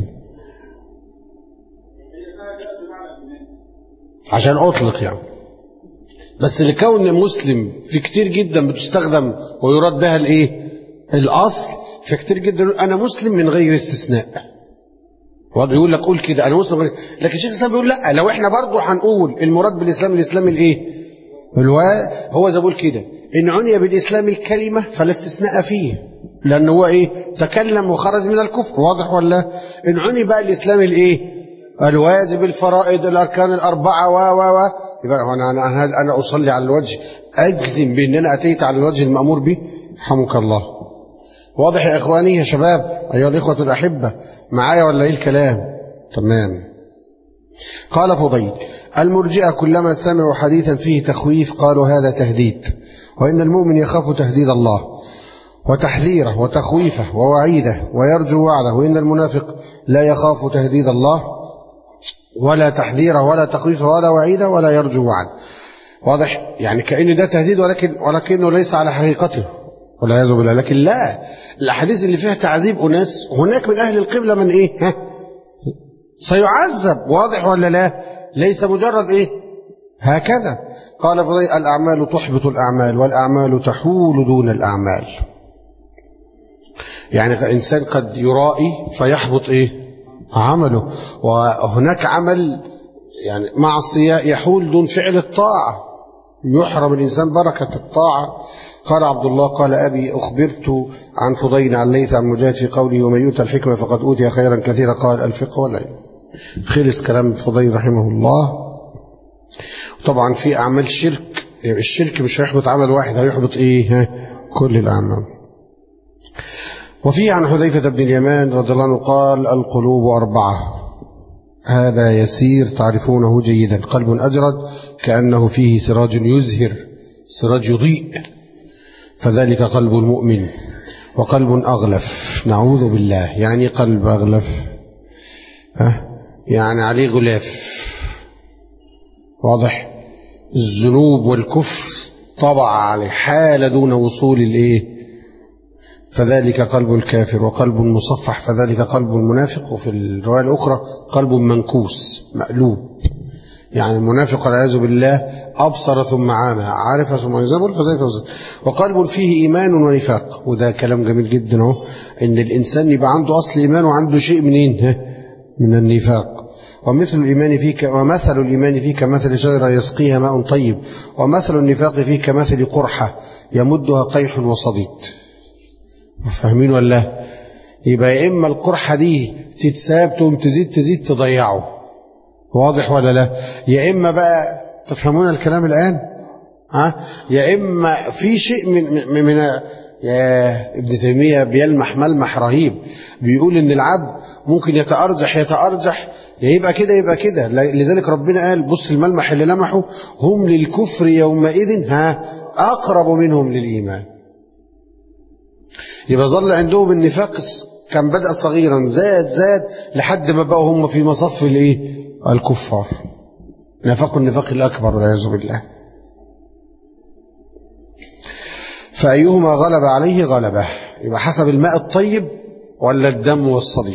عشان أطلق يعني. بس لكون مسلم في كتير جدا بتستخدم ويراد بها الإيه الأصل، في كتير جدا أنا مسلم من غير استثناء. يقول لك قول كده أنا مسلم غير، لكن الشيخ الإسلام بيقول لا، لو إحنا برضو هنقول المراد بالإسلام الإسلام الإيه الوا هو زي بقول كده إن عني بالإسلام الكلمة فلا استثناء فيه، لأن هو إيه تكلم وخرج من الكفر. واضح ولا؟ إن عني بقى الإسلام الإيه الواجب الفرائض الأركان الأربعة و و و يبقى أنا أنا أنا أصلي على الوجه، أجزم بأن أنا أتيت على الوجه المأمور به. حمك الله. واضح يا إخواني يا شباب أيها الإخوة الأحبة معايا ولا إيه الكلام؟ تمام. قال فضيل المرجئة كلما سمعوا حديثا فيه تخويف قالوا هذا تهديد، وإن المؤمن يخاف تهديد الله وتحذيره وتخويفه ووعيده ويرجو وعده، وإن المنافق لا يخاف تهديد الله ولا تحذيره ولا تخويفه ولا وعيده ولا يرجو وعده. واضح؟ يعني كأن ده تهديد ولكن ولكنه ليس على حقيقته والعياذ بالله. لكن لا، الأحاديث اللي فيها تعذيب أناس هناك من أهل القبلة من إيه ها سيعذب. واضح ولا لا؟ ليس مجرد إيه هكذا. قال فضيل الأعمال تحبط الأعمال والأعمال تحول دون الأعمال. يعني إنسان قد يرائي فيحبط إيه عمله، وهناك عمل يعني معصية يحول دون فعل الطاعة، يحرم الإنسان بركة الطاعة. قال عبد الله قال أبي أخبرت عن فضيل عن ليث عن مجاهد في قوله ومن يؤت الحكمة فقد أوتي خيرا كثيرا قال الفقه والعلم. خلص كلام فضيل رحمه الله. طبعا في أعمال شرك، يعني الشرك مش هيحبط عمل واحد، هيحبط إيه كل الأعمال. وفيه عن حذيفة بن اليمان رضي الله عنه قال القلوب أربعة، هذا يسير تعرفونه جيدا، قلب أجرد كأنه فيه سراج يزهر، سراج يضيء، فذلك قلب المؤمن. وقلب أغلف، نعوذ بالله، يعني قلب أغلف ها؟ يعني عليه غلاف. واضح؟ الذنوب والكفر طبع عليه حال دون وصول الإيه، فذلك قلب الكافر. وقلب مصفح فذلك قلب المنافق. وفي الرواية الأخرى قلب منكوس مقلوب، يعني المنافق والعياذ بالله أبصر ثم عامى، عارف ثم يزبر فذلك. وقلب فيه إيمان ونفاق، وده كلام جميل جدا اهو، إن الإنسان يبقى عنده أصل إيمان وعنده شيء منين من النفاق. ومثل الإيمان فيك ومثل الإيمان فيه كمثل شجرة يسقيها ماء طيب، ومثل النفاق فيه كمثل قرحة يمدها قيح وصديد. فاهمين ولا؟ يبقى يا إما القرحة دي تتساب تقوم تزيد تزيد تضيعه، واضح ولا لا؟ يا إما بقى تفهمون الكلام الآن ها؟ يا إما في شيء من من, من يا ابن تيمية بيلمح ملمح رهيب، بيقول إن العبد ممكن يتأرجح يتأرجح يبقى كده يبقى كده. لذلك ربنا قال بص الملمح اللي لمحه هم للكفر يومئذ ها أقرب منهم للإيمان. يبقى ظل عندهم النفاق كان بدأ صغيرا زاد زاد لحد ما بقوا هم في مصف الايه الكفار، نفاق النفاق الأكبر والعياذ بالله. فأيهما غلب عليه غلبه، يبقى حسب الماء الطيب ولا الدم والصديد.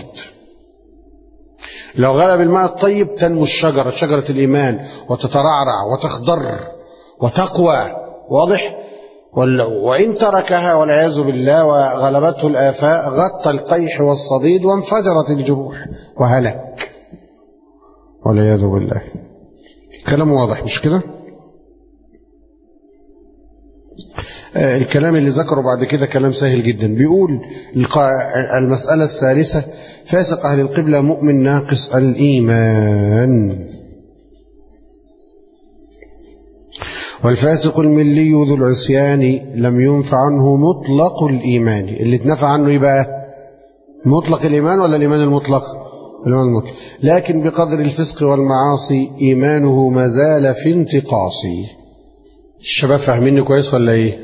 لو غلب الماء الطيب تنمو الشجرة، شجرة الإيمان، وتترعرع وتخضر وتقوى، واضح؟ وإن تركها والعياذ بالله وغلبته الآفاء غطى القيح والصديد وانفجرت الجروح وهلك والعياذ بالله. كلام واضح مش كده؟ آه الكلام اللي ذكره بعد كده كلام سهل جدا. بيقول المسألة الثالثة فاسق أهل القبلة مؤمن ناقص الإيمان. والفاسق الملي ذو العصيان لم ينفع عنه مطلق الإيمان. اللي اتنفع عنه يبقى مطلق الإيمان ولا الإيمان المطلق؟ الإيمان المطلق. لكن بقدر الفسق والمعاصي إيمانه ما زال في انتقاصي. الشباب فاهميني كويس ولا إيه؟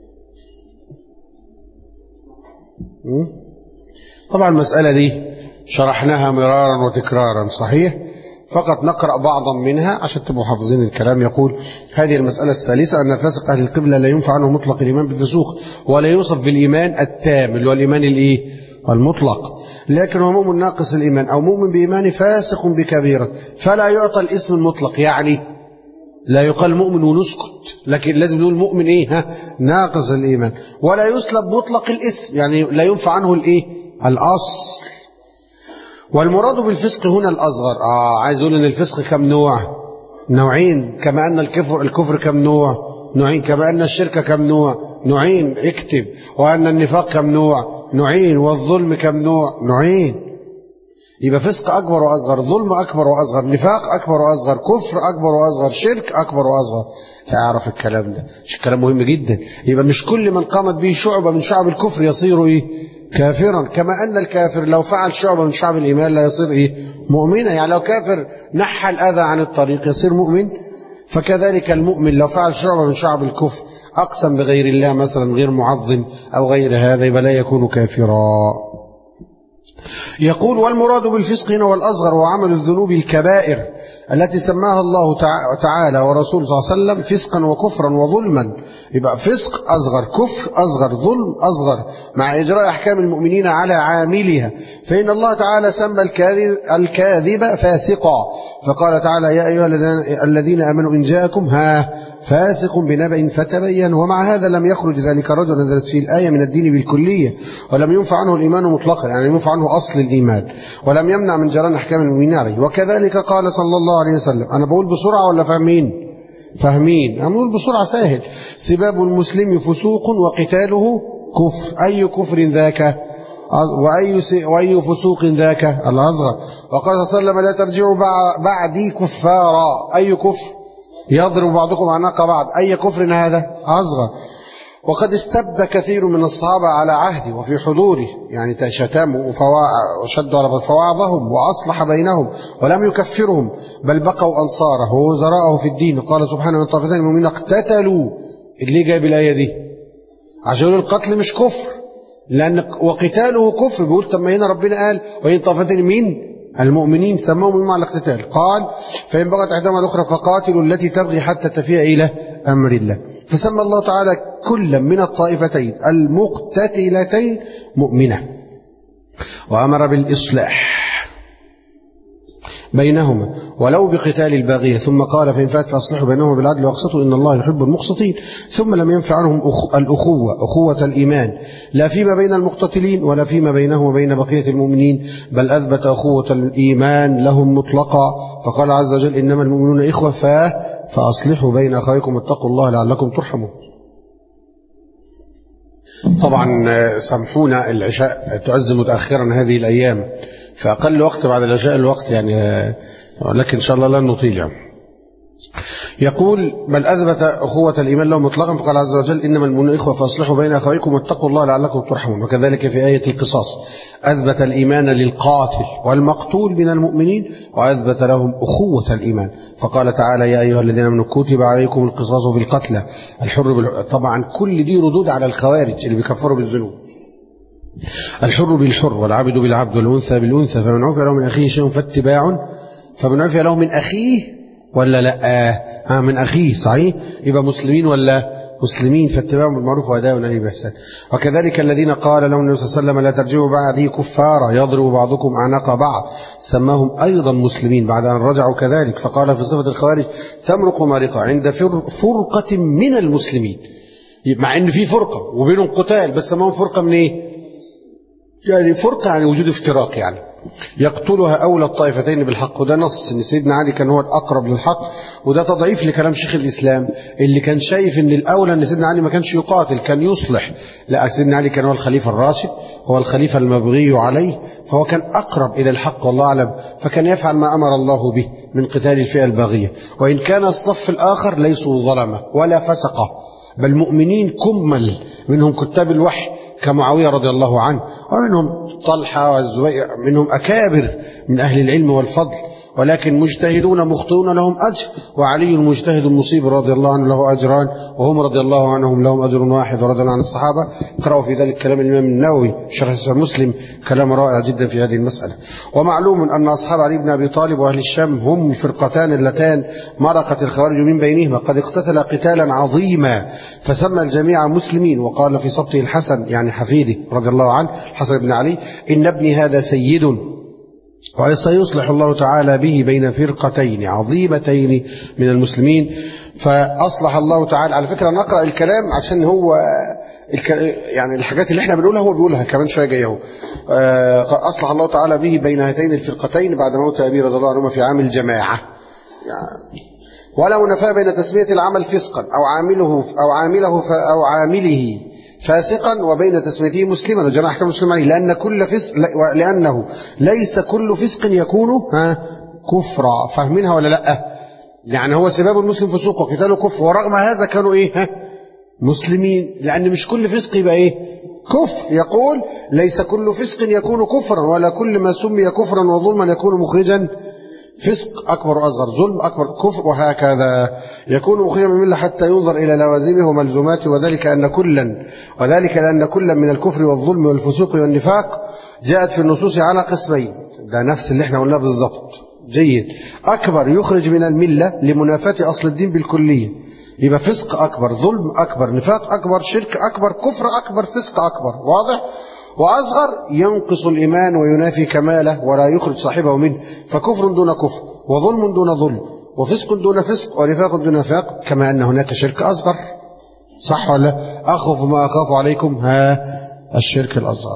طبعا المسألة دي شرحناها مرارا وتكرارا صحيح، فقط نقرأ بعضا منها عشان تبقوا حافظين الكلام. يقول هذه المسألة الثالثة أن الفاسق أهل القبلة لا ينفع عنه مطلق الإيمان بالفسوق، ولا يوصف بالإيمان التام اللي هو الإيمان الإيه؟ المطلق، لكن هو مؤمن ناقص الإيمان أو مؤمن بإيمان فاسق بكبيرة، فلا يعطى الاسم المطلق. يعني لا يقال مؤمن ونسكت، لكن لازم نقول مؤمن إيه ها؟ ناقص الإيمان. ولا يسلب مطلق الاسم، يعني لا ينفع عنه الإيه؟ الأصل. والمراد بالفسق هنا الأصغر. آه عايز أقول إن الفسق كم نوع؟ نوعين. كما أن الكفر الكفر كم نوع؟ نوعين. كما أن الشرك كم نوع؟ نوعين. اكتب. وأن النفاق كم نوع؟ نوعين. والظلم كم نوع؟ نوعين. يبقى فسق أكبر وأصغر، ظلم أكبر وأصغر، نفاق أكبر وأصغر، كفر أكبر وأصغر، شرك أكبر وأصغر. تعرف الكلام ده مش كلام مهم جدا. يبقى مش كل من قامت به شعبة من شعب الكفر يصير إيه؟ كافرا. كما أن الكافر لو فعل شعبة من شعب الإيمان لا يصير إيه؟ مؤمنا. يعني لو كافر نحى الأذى عن الطريق يصير مؤمن. فكذلك المؤمن لو فعل شعبة من شعب الكفر، أقسم بغير الله مثلا غير معظم أو غير هذا، يبقى لا يكون كافرا. يقول والمراد بالفسق هنا والأصغر وعمل الذنوب الكبائر التي سماها الله تعالى ورسوله صلى الله عليه وسلم فسقا وكفرا وظلما. يبقى فسق أصغر، كفر أصغر، ظلم أصغر، مع إجراء أحكام المؤمنين على عاملها. فإن الله تعالى سمى الكاذب, الكاذب فاسقا، فقال تعالى يا أيها الذين آمنوا إن جاءكم ها فاسق بنبأ فتبين. ومع هذا لم يخرج ذلك الرجل نزلت فيه الآية من الدين بالكلية، ولم ينفع عنه الإيمان مطلقا، يعني ينفع عنه أصل الإيمان، ولم يمنع من جران أحكام المؤمنين عليه. وكذلك قال صلى الله عليه وسلم، أنا بقول بسرعة ولا فاهمين؟ فاهمين. أنا بقول بسرعة سهل. سباب المسلم فسوق وقتاله كفر. أي كفر ذاك؟ وأي, وأي فسوق ذاك؟ الأصغر. وقال صلى الله عليه وسلم لا ترجعوا بعدي كفارا. أي كفر؟ يضرب بعضكم أعناق بعض. أي كفر هذا؟ أصغر. وقد استب كثير من الصحابة على عهده وفي حضوره، يعني شتموا وشدوا على فواعظهم وأصلح بينهم ولم يكفرهم، بل بقوا أنصاره ووزراءه في الدين. قال سبحانه من طائفتين المؤمنين اقتتلوا. اللي جايب الآية دي عشان القتل مش كفر، لأن وقتاله كفر. بيقول طب ما هنا ربنا قال وإن طائفتين مين؟ المؤمنين سموهم مع الاقتتال. قال فإن بغت إحداهما الأخرى فقاتلوا التي تبغي حتى تفيء إلى أمر الله. فسمى الله تعالى كل من الطائفتين المقتتلتين مؤمنة، وأمر بالإصلاح بينهما ولو بقتال الباغية، ثم قال فإن فات فأصلحوا بينهما بالعدل واقسطوا إن الله يحب المقسطين. ثم لم ينفع عنهم الأخوة، أخوة الإيمان، لا فيما بين المقتتلين ولا فيما بينهم وبين بقية المؤمنين، بل أثبت أخوة الإيمان لهم مطلقا. فقال عز وجل إنما المؤمنون إخوة فأصلحوا بين أخويكم واتقوا الله لعلكم ترحمون. طبعا سامحونا العشاء تعز متأخرا هذه الأيام، فأقل وقت بعد العشاء الوقت يعني، لكن إن شاء الله لن نطيل يعني. يقول بل أثبت أخوة الإيمان لهم مطلقا، فقال عز وجل إنما المؤمنون إخوة فأصلحوا بين أخويكم واتقوا الله لعلكم ترحمون. وكذلك في آية القصاص أثبت الإيمان للقاتل والمقتول من المؤمنين وأثبت لهم أخوة الإيمان، فقال تعالى يا أيها الذين آمنوا كتب عليكم القصاص في القتلى الحر بالحر. طبعا كل دي ردود على الخوارج اللي بيكفروا بالذنوب. الحر بالحر والعبد بالعبد والأنثى بالأنثى، فمن عفي له من أخيه شيء فاتباع، فمن عفي له من أخيه ولا لا آه من أخيه صحيح، يبقى مسلمين ولا مسلمين، فاتباع بالمعروف وأداء إليه بإحسان. وكذلك الذين قال لهم النبي صلى الله عليه وسلم لا ترجعوا بعدي كفارا يضرب بعضكم أعناق بعض، سماهم أيضا مسلمين بعد أن رجعوا كذلك. فقال في صفة الخوارج تمرق مارقة عند فرقة من المسلمين، مع أن في فرقة وبينهم قتال بس سماهم فرقة من إيه؟ يعني فرقة يعني وجود افتراق، يعني يقتلها أولى الطائفتين بالحق. وده نص ان سيدنا علي كان هو الأقرب للحق، وده تضعيف لكلام شيخ الإسلام اللي كان شايف ان الأولى ان سيدنا علي ما كانش يقاتل، كان يصلح. لا، سيدنا علي كان هو الخليفة الراشد، هو الخليفة المبغي عليه، فهو كان أقرب إلى الحق والله أعلم، فكان يفعل ما أمر الله به من قتال الفئة الباغية. وإن كان الصف الآخر ليسوا ظلمة ولا فسقة، بل مؤمنين كمل، منهم كتاب الوحي كمعاوية رضي الله عنه، ومنهم طلحة والزبير، منهم أكابر من أهل العلم والفضل، ولكن مجتهدون مخطئون لهم أجر. وعلي المجتهد المصيب رضي الله عنه له أجران، وهم رضي الله عنهم لهم أجر واحد ورضي الله عن الصحابة. اقرأوا في ذلك كلام الإمام النووي الشيخ مسلم، كلام رائع جدا في هذه المسألة. ومعلوم أن أصحاب علي بن أبي طالب وأهل الشام هم الفرقتان اللتان مرقت الخوارج من بينهما، قد اقتتل قتالا عظيما، فسمى الجميع مسلمين. وقال في سبطه الحسن يعني حفيده رضي الله عنه الحسن بن علي إن ابني هذا سيد وسيصلح الله تعالى به بين فرقتين عظيمتين من المسلمين. فأصلح الله تعالى، على فكرة نقرأ الكلام عشان هو يعني الحاجات اللي احنا بنقولها هو بيقولها كمان شوية جايه. أصلح الله تعالى به بين هاتين الفرقتين بعد موت أبي رضي الله عنهما في عام الجماعة. يعني ولو نفى بين تسمية العمل فسقا أو عامله أو عامله أو عامله فاسقا وبين تسميته مسلما وجرى أحكام مسلم عليه، لأن كل فسق لأنه ليس كل فسق يكون ها كفرا. فاهمينها ولا لا؟ يعني هو سباب المسلم فسوق وقتاله كفر، ورغم هذا كانوا ايه ها مسلمين، لأن مش كل فسق يبقى ايه كفر. يقول ليس كل فسق يكون كفرا ولا كل ما سمي كفرا وظلما يكون مخرجا. فسق أكبر وأصغر، ظلم أكبر، كفر، وهكذا يكون مخرجا من الملة حتى ينظر إلى لوازمه وملزوماته. وذلك أن كلا وذلك لأن كلا من الكفر والظلم والفسوق والنفاق جاءت في النصوص على قسمين. ده نفس اللي احنا قلناه بالظبط، جيد. أكبر يخرج من الملة لمنافاة أصل الدين بالكلية، يبقى فسق أكبر، ظلم أكبر، نفاق أكبر، شرك أكبر، كفر أكبر، فسق أكبر. واضح؟ وأصغر ينقص الإيمان وينافي كماله ولا يخرج صاحبه منه، فكفر دون كفر، وظلم دون ظلم، وفسق دون فسق، ونفاق دون نفاق، كما أن هناك شرك أصغر. صح ولا؟ أخف ما أخاف عليكم ها الشرك الأصغر.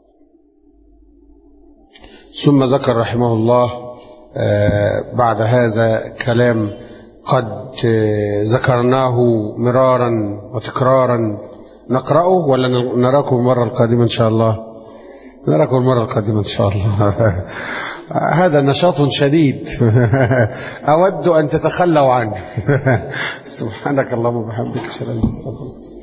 ثم ذكر رحمه الله بعد هذا كلام قد ذكرناه مرارا وتكرارا، نقرأه ولا نراكم المرة القادمة إن شاء الله؟ نراكم المرة القادمة إن شاء الله. هذا نشاط شديد أود أن تتخلوا عنه. سبحانك اللهم وبحمدك، أشهد أن لا إله إلا أنت.